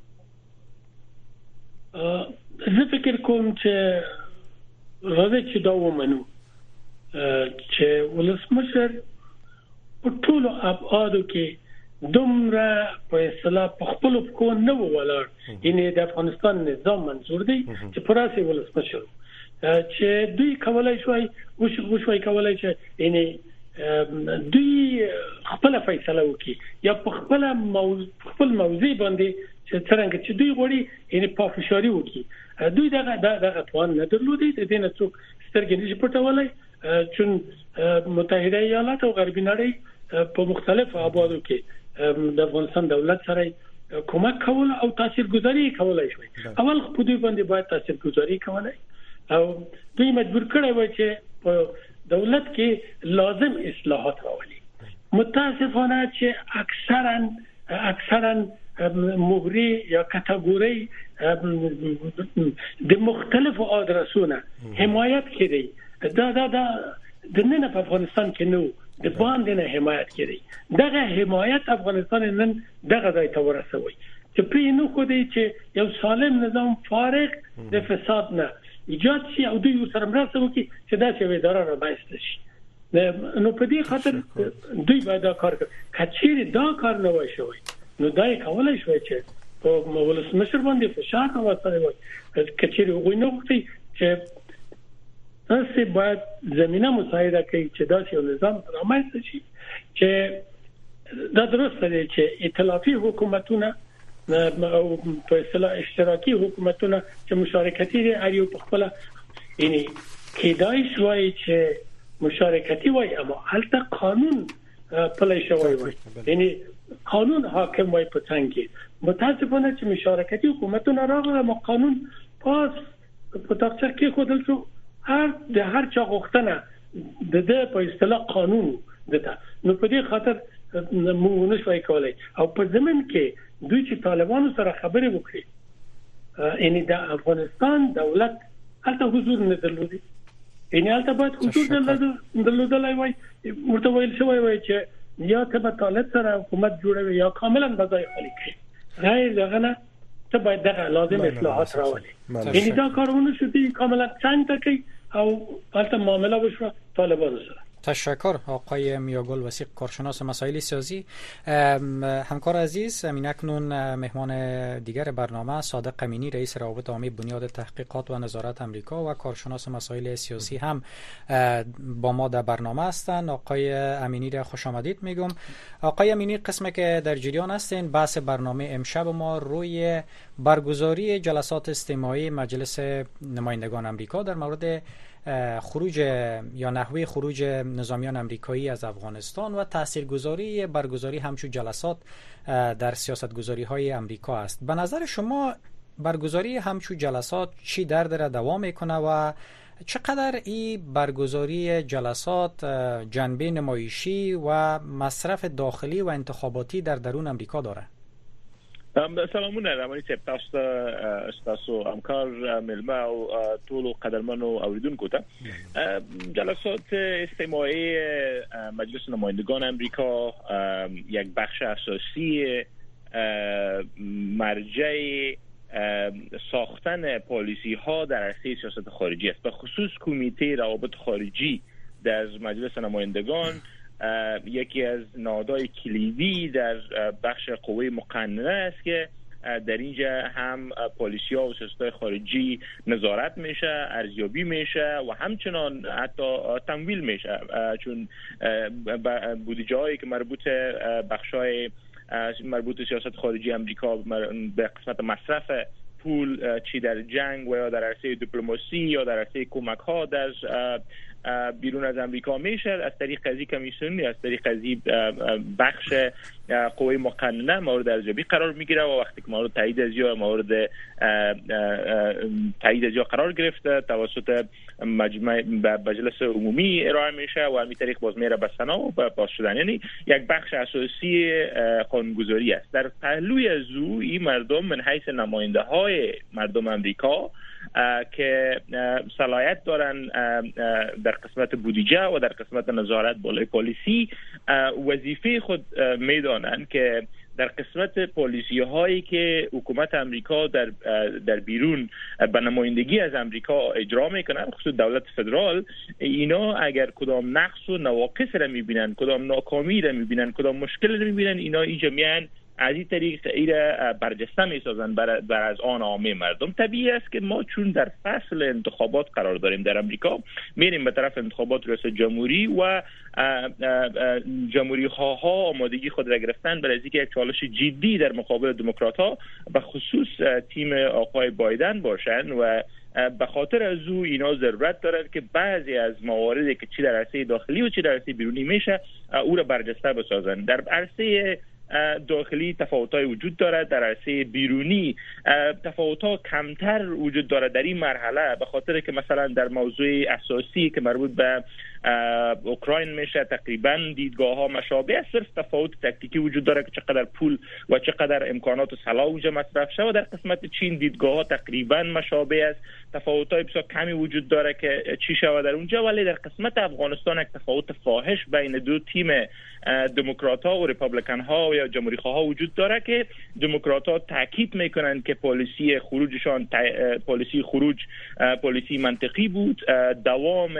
زه فکر کوم چې راځي چې دا ومنو چې ولسمشر په ټولو ابعادو کې دومره په اصطلاح په خپل کو نه ولاړ، یعنی د افغانستان نظام منظور دی چې پراسي ولسمشر چې دوی کولای شوی وشوي کولای شي یعنی دوی خپل فیصله وکړي یا په خپل موضوع خپل موضوع باندې چې څنګه چې دوی غوړي یعنی په فشاري وکړي. دوی دغه دغه توان نه درلودي، د دې نه څوک سترګې نشي پټولای، چون متحده ایالات او غربي نړۍ په مختلف ابعادو کې د افغانستان دولت سره کمک کول او تاثیرگذاری کولای شي. اول په دوی باندې باید تاثیرگذاری کولای او دوی مجبور کړي وای چې په دولت کې لازم اصلاحات راولي. متاسفانه چې اکثرا اکثرا مهری یا کاتګوري د مختلفو آدرسونه حمایت کړي. دا دا دا د نن په افغانستان کې نو د باندې نه حمایت کړي. دغه حمایت افغانستان نن دغه ځای ته ورسوي چې پرې نو خو دې چې یو سالم نظام فارغ د فساد نه ایجاد شي او دوی سره مرسته وکړي چې دا چې اداره را بایسته شي. نو په دې خاطر دوی باید دا کار کوي. کچېری دا کار نه وای شوی نو دای کولای شوی چې په ولسمشر باندې فشار راوستل وای. کچېری وګوي نو چې تاسو باید زمينه مساعده کوي چې دا یو نظام رامنځته شي چې دا درسته دی چې ائتلافي حکومتونه او په اصطلاح اشتراکي حکومتونه چې مشارکتي دي اړیو په خپل یعنی کېدای شوی چې مشارکتي وای اما هلته قانون پلی شوی وای یعنی قانون حاکم وای په څنګه. متاسفانه چې مشارکتي حکومتونه راغله ما قانون پاس په تاخچه کې خودل شو هر د هر چا غوښتنه د دې په اصطلاح قانون دته. نو په دې خاطر موږ نشوي کولای او په زمين کې دوی چې طالبانو سره خبرې وکړي یعنی د افغانستان دولت هلته حضور نه درلودي. یعنی هلته باید حضور درلودلای وای. مرته ویل شوی وای چې یا ته به طالب سره حکومت جوړوي یا کاملا بځای خالی کړي. غیر دغه نه ته باید دغه لازم اصلاحات راولي. یعنی دا کارونه شدي کاملا څنګه کوي او هلته معامله وشو طالبانو سره. تشکر آقای میاگل وثیق، کارشناس مسائل سیاسی. همکار عزیز، امین اکنون مهمان دیگر برنامه صادق امینی رئیس روابط عامه بنیاد تحقیقات و نظارت امریکا و کارشناس مسائل سیاسی هم با ما در برنامه هستند. آقای امینی را خوش آمدید میگم. آقای امینی، قسمی که در جریان هستین بحث برنامه امشب ما روی برگزاری جلسات استماعی مجلس نمایندگان امریکا در مورد خروج یا نحوه خروج نظامیان امریکایی از افغانستان و تاثیرگذاری برگزاری همچون جلسات در سیاستگذاری های امریکا است. به نظر شما برگزاری همچون جلسات چی در داره دوام میکنه و چقدر این برگزاری جلسات جنبه نمایشی و مصرف داخلی و انتخاباتی در درون امریکا داره؟ سلامونه رمانی صاحب، تاسو ته تاسو همکار ملما او ټول قدرمنو اوریدونکو ته. جلسات استماعی مجلس نمایندگان امریکا یک بخش اساسی مرجع ساختن پالیسی ها در عرصه سیاست خارجی است. به خصوص کمیته روابط خارجی در مجلس نمایندگان یکی از نهادهای کلیدی در بخش قوه مقننه است که در اینجا هم پالیسی ها و سیاست خارجی نظارت میشه، ارزیابی میشه و همچنان حتی تمویل میشه، چون بودجه هایی که مربوط بخش های مربوط سیاست خارجی امریکا به قسمت مصرف پول چی در جنگ و یا در عرصه دیپلماسی یا در عرصه کمک ها در بیرون از امریکا میشه از طریق قضیه کمیسیونی، از طریق قضیه بخش قوه مقننه مورد ارزیابی قرار میگیره و وقتی که مورد تایید از یا مورد تایید از یا قرار گرفته توسط مجمع مجلس عمومی ارائه میشه و همین طریق باز میره به سنا و باز شدن. یعنی یک بخش اساسی قانونگذاری است. در پهلوی از او این مردم من حیث نماینده های مردم امریکا که صلاحیت دارن در قسمت بودجه و در قسمت نظارت بالای پالیسی وظیفه خود میدانند که در قسمت پالیسی هایی که حکومت امریکا در در بیرون به نمایندگی از امریکا اجرا میکنن، خصوص دولت فدرال، اینا اگر کدام نقص و نواقص را میبینن، کدام ناکامی را میبینن، کدام مشکل را میبینن، اینا این جمعاً از این طریق ایره برجسته میسازن بر, بر از آن عامه مردم. طبیعی است که ما چون در فصل انتخابات قرار داریم در امریکا، میریم به طرف انتخابات ریاست جمهوری و جمهوری خواها آمادگی خود را گرفتن برای اینکه یک چالش جدی در مقابل دموکرات ها به خصوص تیم آقای بایدن باشن و به خاطر از او اینا ضرورت دارد که بعضی از مواردی که چی در عرصه داخلی و چی در عرصه بیرونی میشه او را برجسته بسازن. در عرصه داخلی تفاوت‌های وجود دارد، در عرصه بیرونی تفاوت‌ها کمتر وجود دارد در این مرحله، به خاطر که مثلا در موضوع اساسی که مربوط به اوکراین میشه تقریبا دیدگاه‌ها مشابه است، صرف تفاوت تکتیکی وجود داره که چقدر پول و چقدر امکانات و سلاح اونجا مصرف شده. در قسمت چین دیدگاه‌ها تقریبا مشابه است، تفاوت‌های بسیار کمی وجود داره که چی شود در اونجا. ولی در قسمت افغانستان یک تفاوت فاحش بین دو تیم دموکرات‌ها و ریپابلیکن-ها یا جمهوری‌خواها وجود داره که دموکرات‌ها تاکید می‌کنند که پالیسی خروجشان پالیسی خروج پالیسی منطقی بود، دوام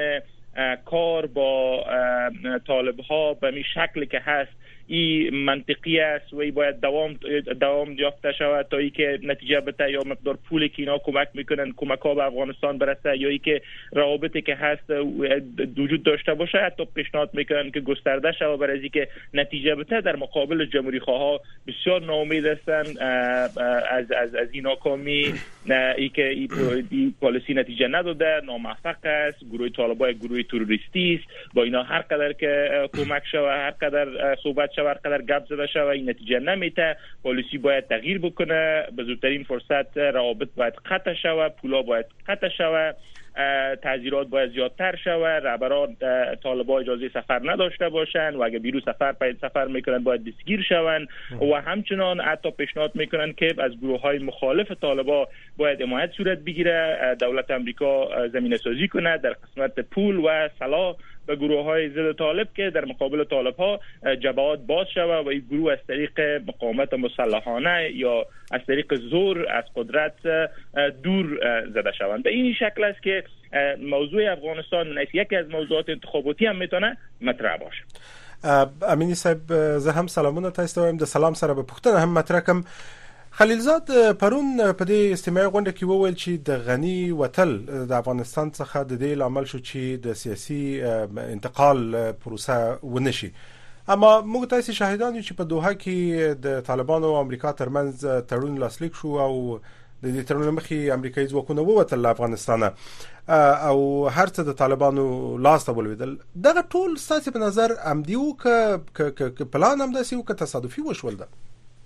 کار با طالب‌ها به می شکلی که هست این منطقی است و باید دوام دوام یافته شود تا اینکه نتیجه بده، یا مقدار پولی که اینا کمک میکنن کمک ها به افغانستان برسه، یا اینکه روابطی که هست وجود داشته باشه. حتی پیشنهاد میکنن که گسترده شود برای اینکه نتیجه بده. در مقابل جمهوری خواها بسیار ناامید هستند از از از این ناکامی، ای که این پالیسی نتیجه نداده، ناموفق است. گروه طالبان گروه تروریستی است، با اینا هر قدر که کمک شود، هر قدر صحبت شود، هر قدر گپ زده شود، این نتیجه نمیده. پالیسی باید تغییر بکنه، به زودترین فرصت روابط باید قطع شود، پولا باید قطع شود، تعزیرات باید زیادتر شود، رهبران طالبان اجازه سفر نداشته باشند و اگه بیرون سفر پای سفر میکنن باید دستگیر شوند و همچنان حتی پیشنهاد میکنن که از گروه‌های مخالف طالبان باید حمایت صورت بگیره، دولت آمریکا زمینه سازی کنه در قسمت پول و سلاح به گروه‌های ضد طالب که در مقابل طالب‌ها جبهات باز شود و این گروه از طریق مقاومت مسلحانه یا از طریق زور از قدرت دور زده شوند. به این شکل است که موضوع افغانستان یکی از موضوعات انتخاباتی هم میتونه مطرح باشه. امینی صاحب زه هم سلامونه تاسو ته د سلام سره به پښتنه هم مطرح کوم. خلیلزاد پرون په دې استماعي غونډه کې وویل چې د غنی وتل د افغانستان څخه د دې لامل شو چې د سیاسي انتقال پروسه ونشي. اما موږ تاسو شاهدان یو چې په دوحه کې د طالبانو او امریکا ترمنځ تړون لاسلیک شو او د دې تړون مخې امریکایي ځواکونه ووتل له افغانستان او هر څه د طالبانو لاس ته ولوېدل. دغه ټول ستاسو په نظر عمدي که که پلان هم داسې او که تصادفي وشول ده؟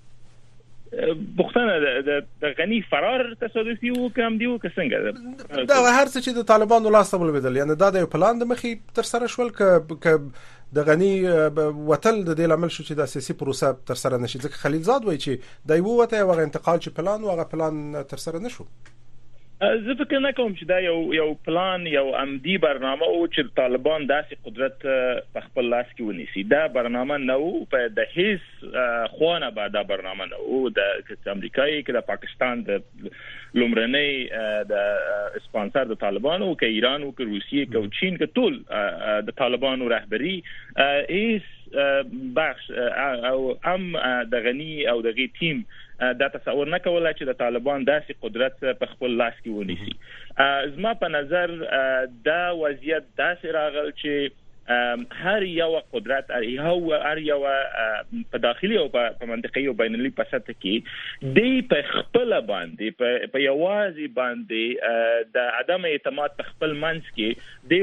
بختانه د غنی فرار تصادفي و کم دیو که څنګه دا هر څه چې د طالبانو لاس ته ولوېدل، یعنی دا د پلان د مخې تر سره شول که که د غنی وتل د دې لامل شو چې د سیاسي پروسه تر سره نشي؟ ځکه خلیلزاد وایي چې د یو وته او انتقال چې پلان او هغه پلان تر سره نشو. زه فکر نه کوم چې دا یو یو پلان یو عمدي برنامه او چې طالبان داسې قدرت په خپل لاس کې ونیسي. دا برنامه نه و په د هیڅ خوانه به دا برنامه نه و د امریکایي کې د پاکستان د لومړنۍ د اسپانسر د طالبانو او کې ایران او کې روسیې کې او چین کې ټول د طالبانو رهبری هیڅ بخش او ام د غنی او د غی تیم دا تصور نه کولای چې د طالبان داسې قدرت په خپل لاس کې ونیسي. زما په نظر دا وضعیت داسې راغل چې هر یو قدرت هر هر یو په داخلي او په منطقي او بینالمللي په سطح کې دی په خپل باندې په یوازې باندې د عدم اعتماد په خپل منځ کې دی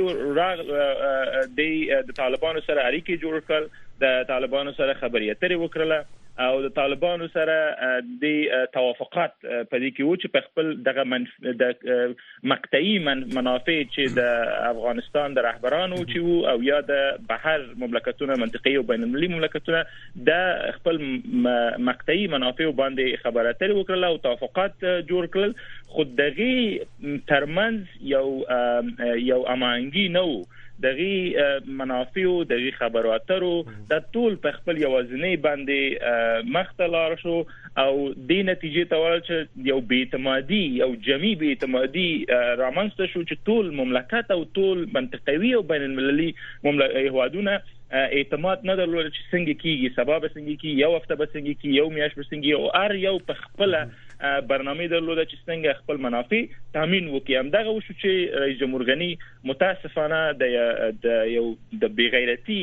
دی د طالبانو سره اړیکې جوړ کړل، د طالبانو سره خبرې اترې وکړل او د طالبانو سره د توافقات په دې کې و چې په خپل دغه د مقطعي منافع چې د افغانستان د رهبرانو چې وو او یا د بهر مملکتونو منطقي او بینالمللي مملکتونو د خپل مقطعي منافع باندې خبرې اترې وکړل او توافقات جوړ کړل. خو دغه ترمنځ یو یو امانګي نو دغه منافع دغه خبراترو د ټول په خپل یوازنی باندې مختلار شو او د نتیجې ته ورل چې یو بی‌اعتمادي یو جمعي بی‌اعتمادي رامنځته شو چې ټول مملکت او ټول منطقوي او بین المللي هیوادونه اعتماد نه درلود چې څنګه کیږي، سبب څنګه کیږي، یو هفته به څنګه کیږي، یو میاشت به څنګه او هر یو په خپل برنامه درلود چې څنګه خپل منافع تامین وکړي. هم دغه وشو چې رئیس جمهور غنی متاسفانه د د یو د بیغیرتی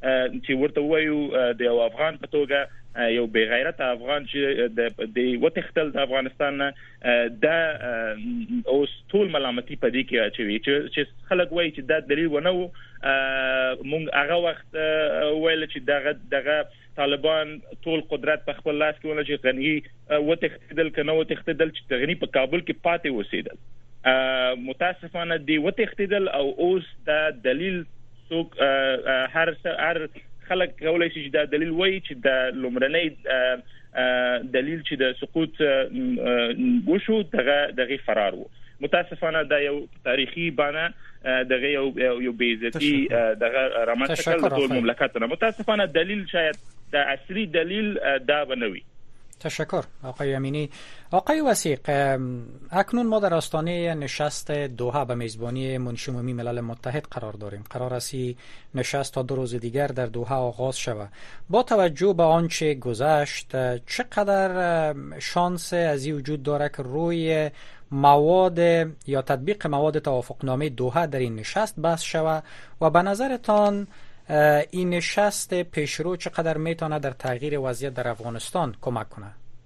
چې ورته وایو د یو افغان په توګه یو بې غیرت افغان چې د د وتښتل د افغانستان نه دا اوس ټول ملامتي په دې کې اچوي چې خلک وایي چې دا دلیل ونه و مونږ هغه وخت ویل چې دغه دغه طالبان ټول قدرت په خپل لاس کې ونه چې غنی وتښتیدل کنه وتښتیدل چې غنی په کابل کې پاتې اوسېدل متاسفانه دی وتښتیدل او اوس دا دلیل څوک هر هر خلک کولای شي چې دا دلیل وایي چې د لومړنۍ دلیل چې د سقوط وشو دغه دغه فرار وو متاسفانه دا یو تاریخي بانه دغه یو یو بیزتی دغه رامنځته کړل د ټول مملکت نه متاسفانه دلیل شاید د اصلي دلیل دا بنوي. تشکر آقای امینی. آقای وثیق، اکنون ما در آستانه نشست دوحه به میزبانی منشی عمومی ملل متحد قرار داریم. قرار است نشست تا دو روز دیگر در دوحه آغاز شود. با توجه به آنچه گذشت چقدر شانس از این وجود داره که روی مواد یا تطبیق مواد توافقنامه دوحه در این نشست بحث شود و به نظرتان این نشست پیشرو چقدر میتونه در تغییر وضعیت در افغانستان کمک کنه؟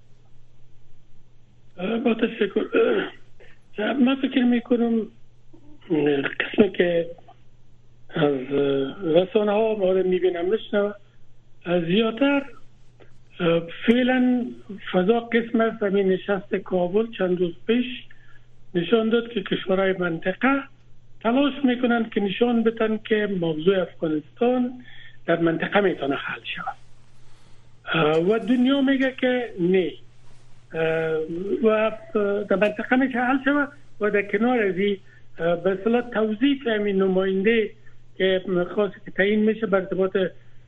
با تشکر. من فکر میکنم قسمی که از رسانه ها مورد میبینم میشنم زیادتر فعلا فضا قسم است همین نشست کابل چند روز پیش نشان داد که کشورهای منطقه تلاش میکنند که نشان بدن که موضوع افغانستان در منطقه میتونه حل شود و دنیا میگه که نه و در منطقه میشه حل شود و در کنار از این به اصطلاح توظیف همین نماینده که خاصی که تعیین میشه بر ارتباط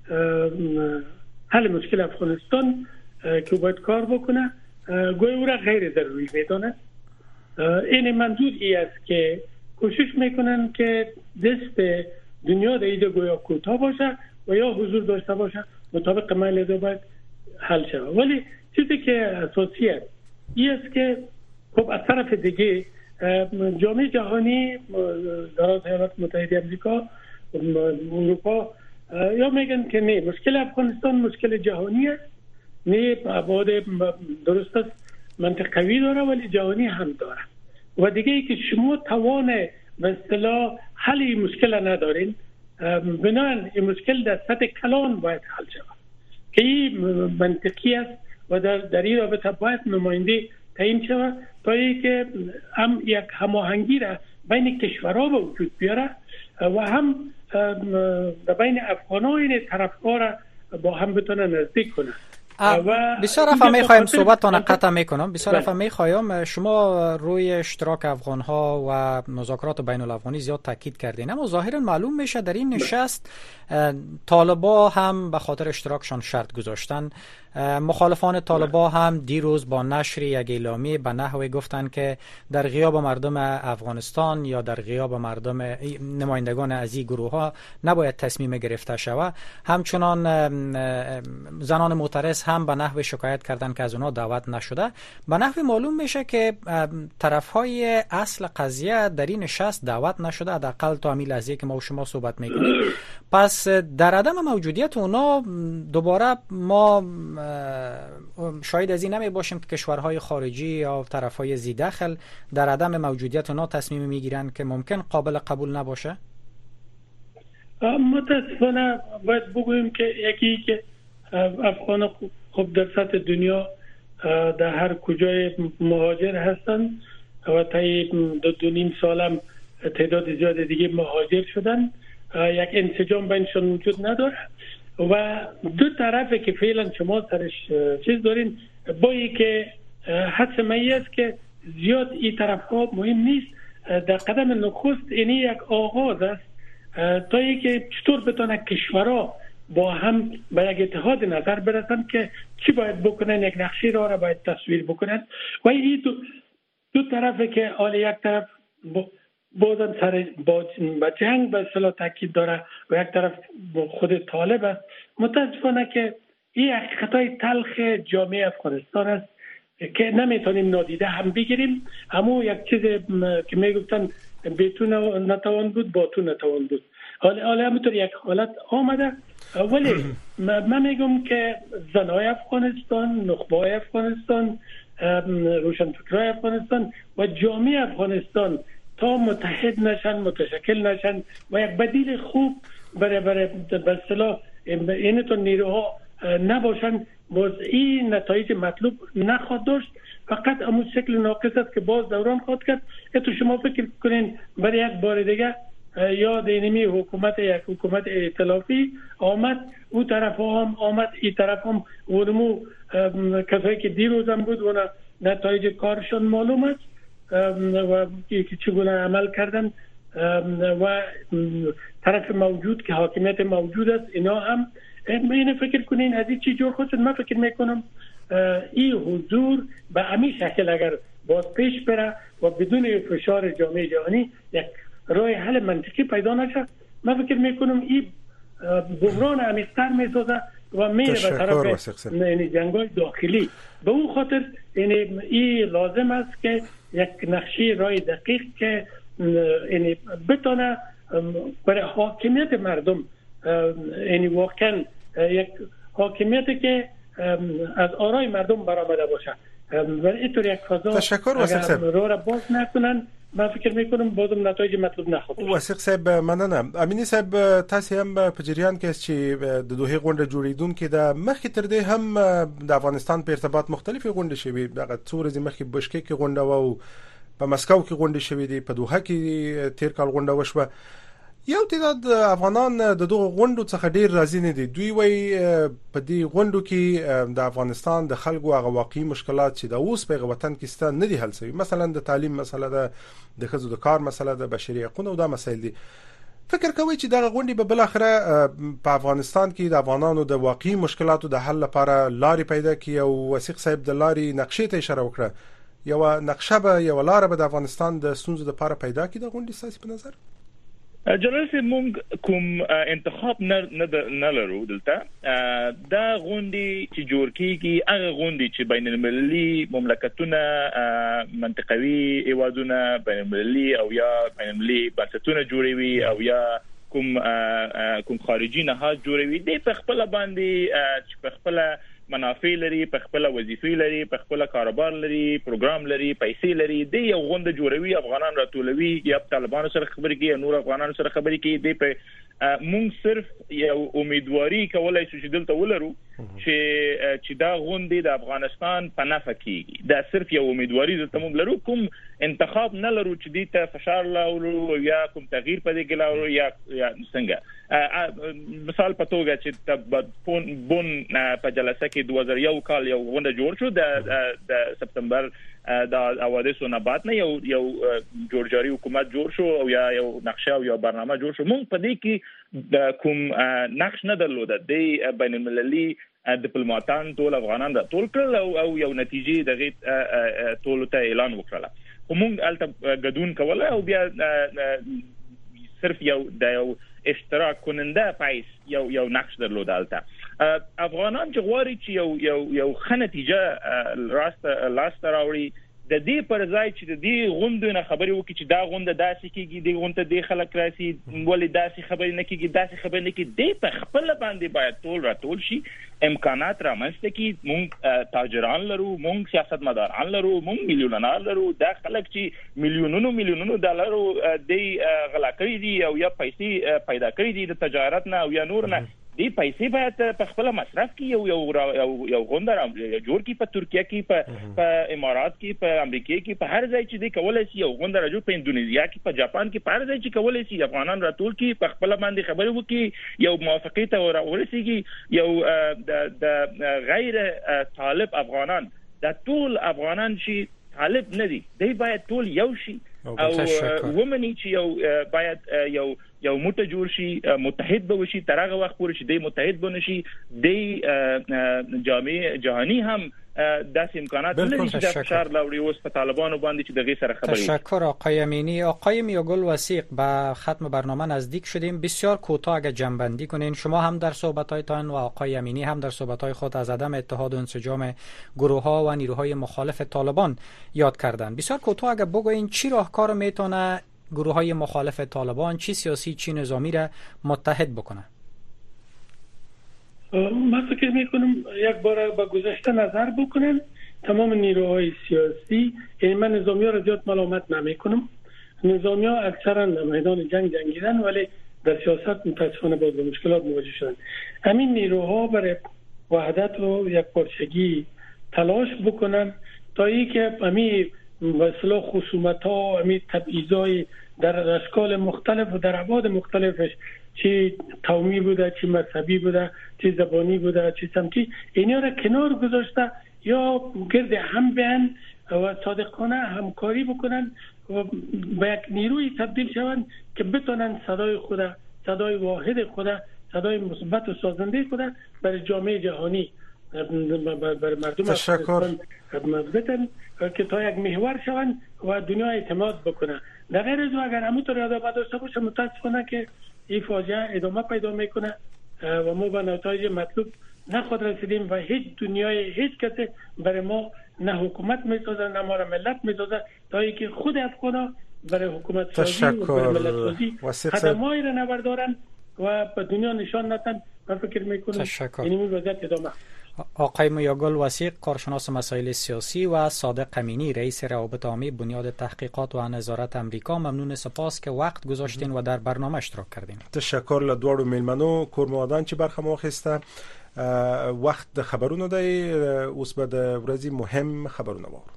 حل مشکل افغانستان که باید کار بکنه گویا او را غیر ضروری میدونه. این منظور ای است که کوشش میکنن که دست دنیا در اینجا گویا کوتاه باشه و یا حضور داشته باشه مطابق معلومات باید حل شود. ولی چیزی که اساسی است این است که خب از طرف دیگه جامعه جهانی در ایالات متحده آمریکا اروپا یا میگن که نه مشکل افغانستان مشکل جهانی است، نه ابعاد درست است منطقوی داره ولی جهانی هم داره و دیگه ای که شما توان به اصطلاح حل این مشکل ندارین بنابراین این مشکل در سطح کلان باید حل شود که این منطقی است و در در این رابطه باید نماینده تعیین شود تا اینکه هم یک هماهنگی را بین کشورها به وجود بیاره و هم بین افغان‌ها این طرف‌ها را با هم بتونه نزدیک کنه. بسیار افهم میخوایم صحبتتان قطع میکنم. بسیار افهم میخوایم شما روی اشتراک افغان ها و مذاکرات بین الافغانی زیاد تاکید کردین، اما ظاهرا معلوم میشه در این نشست طالبا هم به خاطر اشتراکشان شرط گذاشتن. مخالفان طالبا هم دیروز با نشر یک اعلامیه به نحوی گفتن که در غیاب مردم افغانستان یا در غیاب مردم نمایندگان از این گروه ها نباید تصمیم گرفته شود. همچنان زنان معترض هم به نحوی شکایت کردن که از اونا دعوت نشده. به نحوی معلوم میشه که طرف های اصل قضیه در این نشست دعوت نشده، حداقل تا همین لحظه که ما و شما صحبت میکنیم. پس در عدم موجودیت اونا دوباره ما شاید از این نمی باشیم که کشورهای خارجی یا طرفهای زی داخل در عدم موجودیت اونا تصمیم میگیرن که ممکن قابل قبول نباشه. متاسفانه باید بگوییم که یکی که افغان خب در سطح دنیا در هر کجای مهاجر هستن و تا دو دو نیم سالم تعداد زیاد دیگه مهاجر شدن، یک انسجام بینشون وجود نداره و دو طرفه که فعلا شما سرش چیز دارین بایی که حدس می است که زیاد این طرف ها مهم نیست. در قدم نخست اینی یک آغاز است تا ای که چطور بتونه کشورها با هم به یک اتحاد نظر برسن که چی باید بکنن، یک نقشه را را باید تصویر بکنن و این دو, دو طرفه که آل یک طرف بازم سر با جنگ به اصطلاح تاکید داره و یک طرف خود طالب است. متاسفانه که این حقیقتای تلخ جامعه افغانستان است که نمیتونیم نادیده هم بگیریم. اما یک چیز که میگفتن بیتون نتوان بود با تو نتوان بود حالا حالا همونطور یک حالت آمده. ولی من میگم که زنای افغانستان، نخبه‌های افغانستان، روشنفکرای افغانستان و جامعه افغانستان تا متحد نشن، متشکل نشن و یک بدیل خوب برای برای به اصطلاح این تو نیروها نباشن، باز این نتایج مطلوب نخواهد داشت. فقط همون شکل ناقص است که باز دوران خواهد کرد. تو شما فکر کنین برای یک بار دیگه یا دینمی حکومت یک حکومت ائتلافی آمد، او طرف هم آمد، این طرف هم ونمو کسایی که دیروز هم بود و نتایج کارشون معلوم است و که چگونه عمل کردن و طرف موجود که حاکمیت موجود است اینا هم اینو فکر کنین از این چی جور خود. من فکر میکنم این حضور به همین شکل اگر باز پیش بره و بدون فشار جامعه جهانی یک راه حل منطقی پیدا نشه، من فکر میکنم این بحران عمیق‌تر میسازه و میره به طرف جنگ‌های داخلی. به اون خاطر این لازم است که یک نقشه راه دقیق که یعنی بتونه برای حاکمیت مردم، یعنی واقعا یک حاکمیت که از آرای مردم برآمده باشه و اینطور یک فضا تشکر واسق صاحب رو را باز نکنن، من فکر میکنم بازم نتایج مطلوب نخواهد. واسق صاحب مننه. امینی صاحب تاسو هم په جریان کې چې د دوه غونډه جوړیدونکو د مخکې تر دې هم د افغانستان په ارتباط مختلفې غونډې شوې، دغه څو ورځې مخکې بشکک کې غونډه و، په مسکو کې غونډه شوې دي، په دوحه کې تیر کال غونډه وشوه. یو تعداد افغانان د دغه غونډو څخه ډیر راضي نه دي. دوی وایي په دې غونډو کې د افغانستان د خلکو هغه واقعي مشکلات چې د اوس په وطن کې ستان نه دي حل شوي، مثلا د تعلیم مسله ده، د ښځو د کار مسله ده، بشري حقوق او دا مسایل دي. فکر کوي چې دغه غونډې به بل اخره په افغانستان کې د افغانانو د واقعي مشکلاتو د حل لپاره لارې پیدا کړي او وثیق صاحب د لارې نقشې ته اشاره وکړه. یو نقشه به یو لار به د افغانستان د ستونزو لپاره پیدا کړي. د غونډې ساسي په نظر جنرال سي مونږ کوم انتخاب نه نه لرو دلته. دا غونډې چې جوړ کیږي هغه غونډې چې بین المللي مملکتونه، منطقوي ایوادونه، بین المللي او یا بین المللي بنسټونه جوړوي او یا کوم کوم خارجي نهاد جوړوي، د په خپل باندې چې په خپل منافع لري، په خپل وظیفې لري، په خپل کاروبار لري، پروګرام لري، پیسې لري، د یو غونډه جوړوي، افغانان راټولوي، یا طالبانو سره خبرې کوي، نور افغانانو سره خبرې کوي. د په مونږ صرف یو امیدواري کولای شو چې دلته ولرو چې چې دا غونډه د افغانستان په نفع کیږي. دا صرف یو امیدواري دلته مونږ لرو، کوم انتخاب نه لرو چې دې ته فشار لاورو یا کوم تغییر پدې کې لاورو یا یا څنګه. مثال په توګه چې بون په جلسه کې دوه هزار یو کال یو غونډه جوړ شو د سپتمبر د حوادثو نه بعد نه یو یو جوړجاري حکومت جوړ شو او یا یو نقشه او یا برنامه جوړ شو. مونږ په دې کې کوم نقش نه درلود. د بین المللي ډیپلوماټان ټول افغانان د ټول کړل او یو نتیجې دغه ټول ته اعلان وکړل. مونږ الته غدون کوله او بیا صرف یو د یو اشتراک کننده پایس یو یو نقش درلود. الته افغانان چې غواړي چې یو یو یو ښه نتیجه راست لاست راوړي، د دې پر ځای چې د دې غونډې نه خبرې وکړي چې دا غونډه داسې کېږي، د غونډه د خلک راسي، ولې داسې خبرې نه کېږي، داسې خبرې نه کېږي، د په خپل باندې باید ټول راټول شي، امکانات رامنځته کړي. مونږ تاجران لرو، مونږ سیاستمداران لرو، مونږ میلیونر لرو. دا خلک چې میلیونونو میلیونونو ډالرو د غلا کړي دي او یا پیسې پیدا کړي دي د تجارت نه او یا نور نه، دی پیسې باید په خپل مصرف کې یو یو یو غونډه جوړ کی، په ترکیه کې، په په امارات کې، په امریکا کې، په هر ځای چې دی کولای شي یو غونډه جوړ، په اندونیزیا کې، په جاپان کې، په هر ځای چې کولای شي افغانان راټول کی، په خپل باندې خبرې وکړي، یو موافقه ته ورسیږي. یو د غیر طالب افغانان، د ټول افغانان شي طالب نه دي، دی باید ټول یو شي او ومني چې یو باید یو یو موټه جوړ شي، متحد به وشي. تر هغه وخت پورې چې دی متحد بنشي، دی جامعه جهانی هم داسې امکانات لري چې د فشار لاوړي اوس په طالبانو باندې چې دغه سره خبرې. تشکر آقای امینی. آقای میاگل وثیق، به ختم برنامه نزدیک شدیم. بسیار کوتاه اگه جنبندی کنین. شما هم در صحبت‌هایتان و آقای امینی هم در صحبت‌های خود از عدم اتحاد و انسجام گروه‌ها و نیروهای مخالف طالبان یاد کردن. بسیار کوتاه اگه بگوین چی راهکار میتونه گروه های مخالف طالبان چی سیاسی چی نظامی را متحد بکنه؟ من فکر میکنم یک بار با گذشته نظر بکنن تمام نیروهای سیاسی. یعنی من نظامی ها را زیاد ملامت نمیکنم. نظامی ها اکثرا میدان جنگ جنگیدن ولی در سیاست متاسفانه با مشکلات مواجه شدن. همین نیروها برای وحدت و یک پارچگی تلاش بکنن تا ای که همین مثلا خصومت ها همین تبعیضای در اشکال مختلف و در ابعاد مختلفش، چه قومی بوده، چه مذهبی بوده، چه زبانی بوده، چه سمتی، اینا را کنار گذاشته یا گرد هم بیان و صادقانه همکاری بکنن و به یک نیروی تبدیل شوند که بتونن صدای خود، صدای واحد خود، صدای مثبت و سازنده خود برای جامعه جهانی، برای مردم افغانستان بتن که تا یک محور شوند و دنیا اعتماد بکنه. در غیر از اگر همونطور ادامه داشته باشه متاسفانه که این فاجعه ادامه پیدا میکنه و ما به نتایج مطلوب نخود رسیدیم و هیچ دنیای هیچ کسی برای ما نه حکومت میسازه نه ما را ملت میسازه تا اینکه خود افغانا برای حکومت سازی و برای ملت سازی قدمایی را نبردارن و به دنیا نشان ندن. من فکر میکنم این وضعیت ادامه. آقای میاگل وثیق، کارشناس مسائل سیاسی، و صادق امینی، رئیس روابط عامه بنیاد تحقیقات و نظارت امریکا، ممنون، سپاس که وقت گذاشتین و در برنامه اشتراک کردین. تشکر له دوړو میلمنو کورموادان چې برخه مو اخیسته. وخت د خبرونو دی، اوس به د ورځې مهم خبرونه واورو.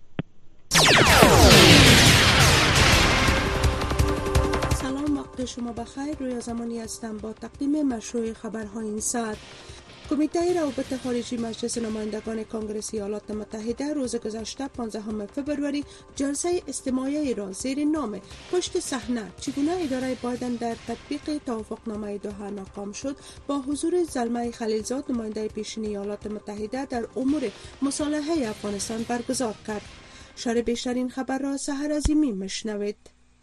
سلام، وقت شما بخیر. رویا زمانی هستم با تقدیم مشروع خبرهای این ساعت. کمیته روابط خارجی مجلس نمایندگان کنگره ایالات متحده روز گذشته پانزدهم فوریه جلسه استماعی را زیر نام پشت صحنه چگونه اداره بایدن در تطبیق توافقنامه دوحه ناکام شد با حضور زلمه خلیلزاد، نماینده پیشین ایالات متحده در امور مصالحه افغانستان برگزار کرد. شرح بیشترین خبر را سحر عظیمی مشنوید.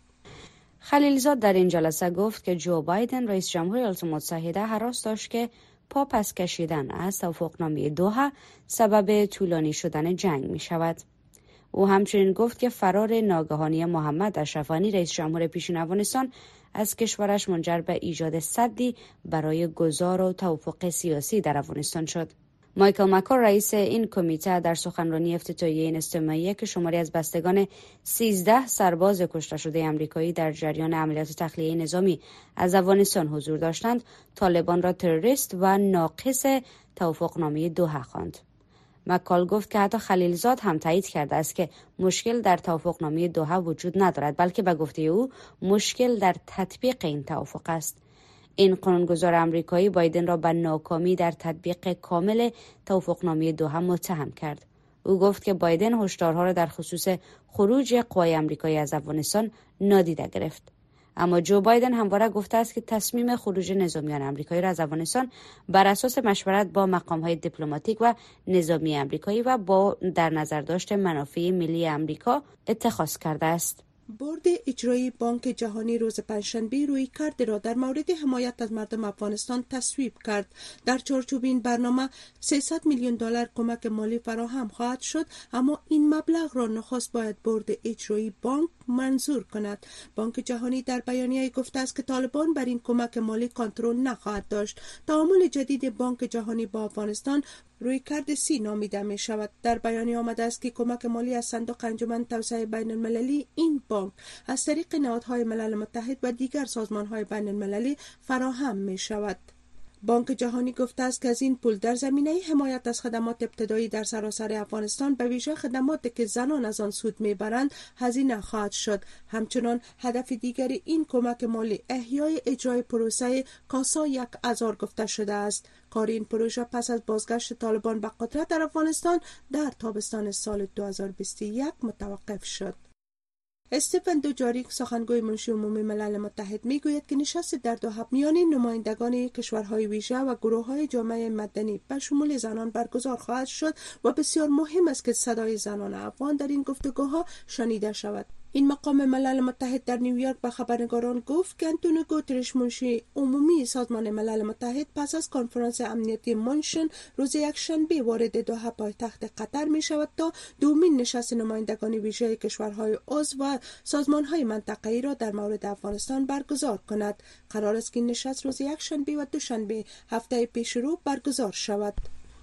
خلیلزاد در این جلسه گفت که جو بایدن رئیس جمهور ایالات متحده هراس داشت که پا پس کشیدن از توافقنامه دوحه سبب طولانی شدن جنگ می شود. او همچنین گفت که فرار ناگهانی محمد اشرف غنی، رئیس جمهور پیشین افغانستان، از کشورش منجر به ایجاد سدی برای گذار و توافق سیاسی در افغانستان شد. مایکل مکور، رئیس این کمیته، در سخنرانی افتتاحیه این استماعیه که شماری از بستگان سیزده سرباز کشته شده آمریکایی در جریان عملیات تخلیه نظامی از افغانستان حضور داشتند، طالبان را تروریست و ناقص توافقنامه دوحه خواند. مکال گفت که حتی خلیلزاد هم تایید کرده است که مشکل در توافقنامه دوحه وجود ندارد، بلکه به گفته او مشکل در تطبیق این توافق است. این قانونگذار آمریکایی بایدن را به ناکامی در تطبیق کامل توافقنامه دوحه متهم کرد. او گفت که بایدن هشدارها را در خصوص خروج قوای آمریکایی از افغانستان نادیده گرفت. اما جو بایدن همواره گفته است که تصمیم خروج نظامیان آمریکایی را از افغانستان بر اساس مشورت با مقام‌های دیپلماتیک و نظامی آمریکایی و با در نظر داشت منافع ملی آمریکا اتخاذ کرده است. بورد اجرایی بانک جهانی روز پنجشنبه روی کرد را در مورد حمایت از مردم افغانستان تصویب کرد. در چارچوب این برنامه سیصد میلیون دلار کمک مالی فراهم خواهد شد، اما این مبلغ را نخست باید بورد اجرایی بانک منظور کند. بانک جهانی در بیانیه گفته است که طالبان بر این کمک مالی کنترل نخواهد داشت. تعامل جدید بانک جهانی با افغانستان روی کرد سی نامیده می شود. در بیانیه آمده است که کمک مالی از صندوق انجمن توسعه بین المللی این بانک از طریق نهادهای ملل متحد و دیگر سازمانهای بین المللی فراهم می شود. بانک جهانی گفته است که از این پول در زمینه حمایت از خدمات ابتدایی در سراسر افغانستان، به ویژه خدماتی که زنان از آن سود میبرند، هزینه خواهد شد. همچنان هدف دیگری این کمک مالی احیای اجرای پروسه کاسا یک هزار گفته شده است. کار این پروژه پس از بازگشت طالبان به قدرت در افغانستان در تابستان سال دو هزار و بیست و یک متوقف شد. استفن دوجاریک، سخنگوی منشی عمومی ملل متحد، میگوید که نشست در دوحه میان نمایندگان کشورهای ویژه و گروه‌های جامعه مدنی به شمول زنان برگزار خواهد شد و بسیار مهم است که صدای زنان افغان در این گفتگوها شنیده شود. این مقام ملل متحد در نیویورک به خبرنگاران گفت که آنتونیو گوترش منشی عمومی سازمان ملل متحد پس از کنفرانس امنیتی منشن روز یکشنبه وارد دوحه پایتخت قطر می شود تا دومین نشست نمایندگان ویژه کشورهای عضو و سازمانهای منطقه‌ای را در مورد افغانستان برگزار کند. قرار است که این نشست روز یکشنبه و دوشنبه هفته پیش رو برگزار شود.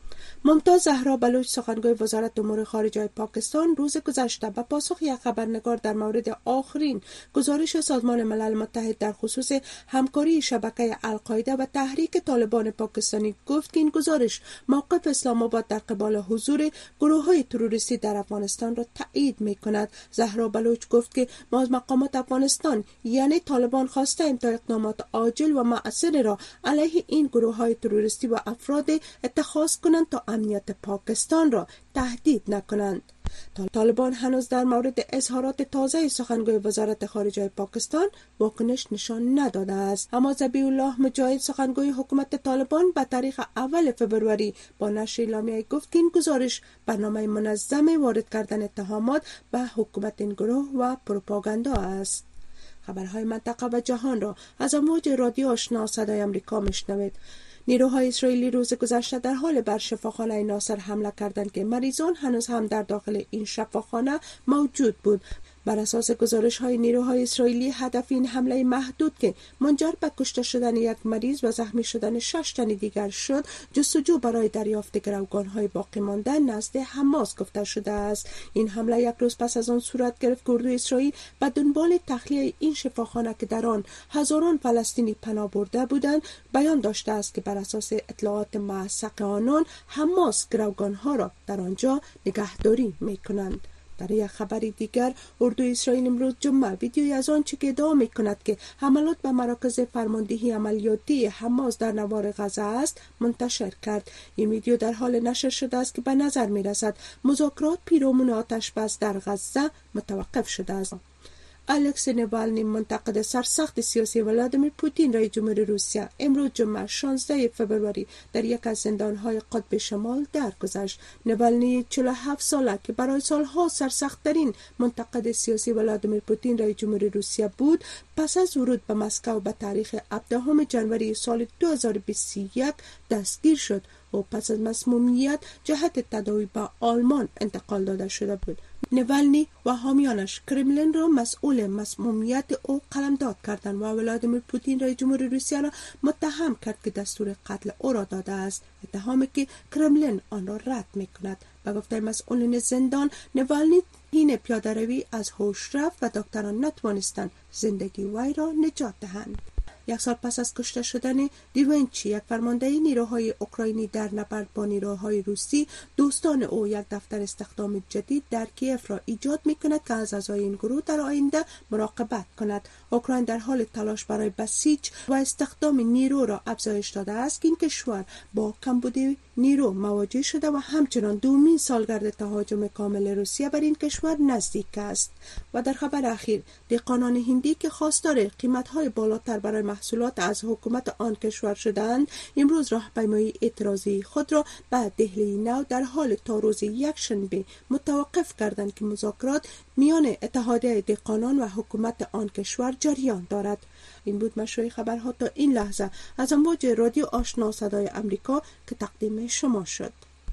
ممتاز زهرا بلوچ سخنگوی وزارت امور خارجه پاکستان روز گذشته به پاسخ یک خبرنگار در مورد آخرین گزارش سازمان ملل متحد در خصوص همکاری شبکه القاعده و تحریک طالبان پاکستانی گفت که این گزارش موقف اسلام آباد در قبال حضور گروه‌های تروریستی در افغانستان را تایید می‌کند. زهرا بلوچ گفت که ما از مقامات افغانستان یعنی طالبان خواستیم تا اقدامات عاجل و مؤثر را علیه این گروه‌های تروریستی و افراد اتخاذ کنند تا امنیت پاکستان را تهدید نکنند. طالبان هنوز در مورد اظهارات تازه سخنگوی وزارت خارجه پاکستان واکنش نشان نداده است، اما ذبیح الله مجاهد سخنگوی حکومت طالبان به تاریخ اول فوریه با نشر اعلامیه گفت که این گزارش برنامه منظم وارد کردن اتهامات به حکومت این گروه و پروپاگاندا است. خبرهای منطقه و جهان را از امواج رادیو آشنا صدای آمریکا میشنوید. نیروهای اسرائیلی روز گذشته در حال بر شفاخانه ناصر حمله کردند که مریضان هنوز هم در داخل این شفاخانه موجود بود. بر اساس گزارش‌های نیروهای اسرائیلی هدف این حمله محدود که منجر به کشته شدن یک مریض و زخمی شدن شش تن دیگر شد، جستجو برای دریافت گروگان‌های باقی مانده نزد حماس گفته شده است. این حمله یک روز پس از آن صورت گرفت که اردوی اسرائیل به دنبال تخلیه این شفاخانه که در آن هزاران فلسطینی پناه برده بودند بیان داشته است که بر اساس اطلاعات موثق آنان حماس گروگان‌ها را در آنجا نگهداری می‌کنند. در یک خبر دیگر اردوی اسرائیل امروز جمعه ویدیویی از آنچه که ادعا می‌کند که حملات به مراکز فرماندهی عملیاتی حماس در نوار غزه است منتشر کرد. این ویدیو در حال نشر شده است که به نظر می‌رسد مذاکرات پیرامون آتش‌بس در غزه متوقف شده است. الکس نوالنی منتقد سرسخت سیاسی ولادیمیر پوتین رئیس جمهور روسیه امروز جمعه شانزده فوریه در یک از زندان‌های قطب شمال درگذشت. نوالنی چهل و هفت ساله که برای سالها سرسخت‌ترین منتقد سیاسی ولادیمیر پوتین رئیس جمهور روسیه بود، پس از ورود به مسکو به تاریخ هفدهم ژانویه سال دو هزار و بیست و یک دستگیر شد و پس از مسمومیت جهت تداوی به آلمان انتقال داده شده بود. نوالنی و حامیانش کرملین را مسئول مسمومیت او قلمداد کردند و ولادیمیر پوتین رئیس جمهور روسیه را متهم کرد که دستور قتل او را داده است، اتهامی که کرملین آن را رد می‌کند. به گفته مسئولین زندان، نوالنی حین پیاده‌روی از هوش رفت و دکتران نتوانستند زندگی وی را نجات دهند. یک سال پس از کشته شدن دیونچی، یک فرمانده نیروهای اوکراینی در نبرد با نیروهای روسی، دوستان او یک دفتر استخدام جدید در کیف را ایجاد می‌کند که از اعضای این گروه در آینده مراقبت کند. اوکراین در حال تلاش برای بسیج و استخدام نیرو را افزایش داده است که این کشور با کمبود نیرو مواجه شده و همچنان دومین سالگرد تهاجم کامل روسیه بر این کشور نزدیک است. و در خبر اخیر، دهقانان هندی که خواستار قیمت‌های بالاتر برای محصولات از حکومت آن کشور شدند، امروز راهپیمایی اعتراضی خود را به دهلی نو در حال تا روز یکشنبه متوقف کردند که مذاکرات میان اتحادیه دهقانان و حکومت آن کشور جریان دارد. این بود مشروع خبرها تا این لحظه از امواج رادیو آشنا صدای آمریکا که تقدیم شما شد.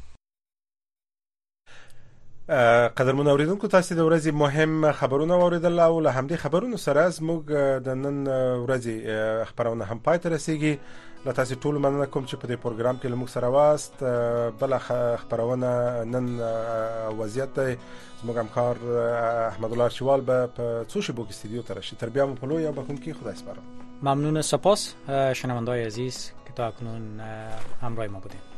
قدرمن اوریدونکو، تاسو د ورځې مهم خبرونه اوریدل او له همدې خبرونو سره زموږ د نن ورځې خبرونه هم پای ته رسیږي. له تاسو ټول مننه کوم چې په دې پروګرام کې لموږ سره واست. بل خبرونه نن وضعیت دی زموږ همکار احمد الله ارچوال به په څو شیبو کې استودیو ته راشي. تر بیا مو په لوی او بخونکي خدای سپارم. ممنون. سپاس شنونده‌های عزیز که تا اکنون همراه ما بودید.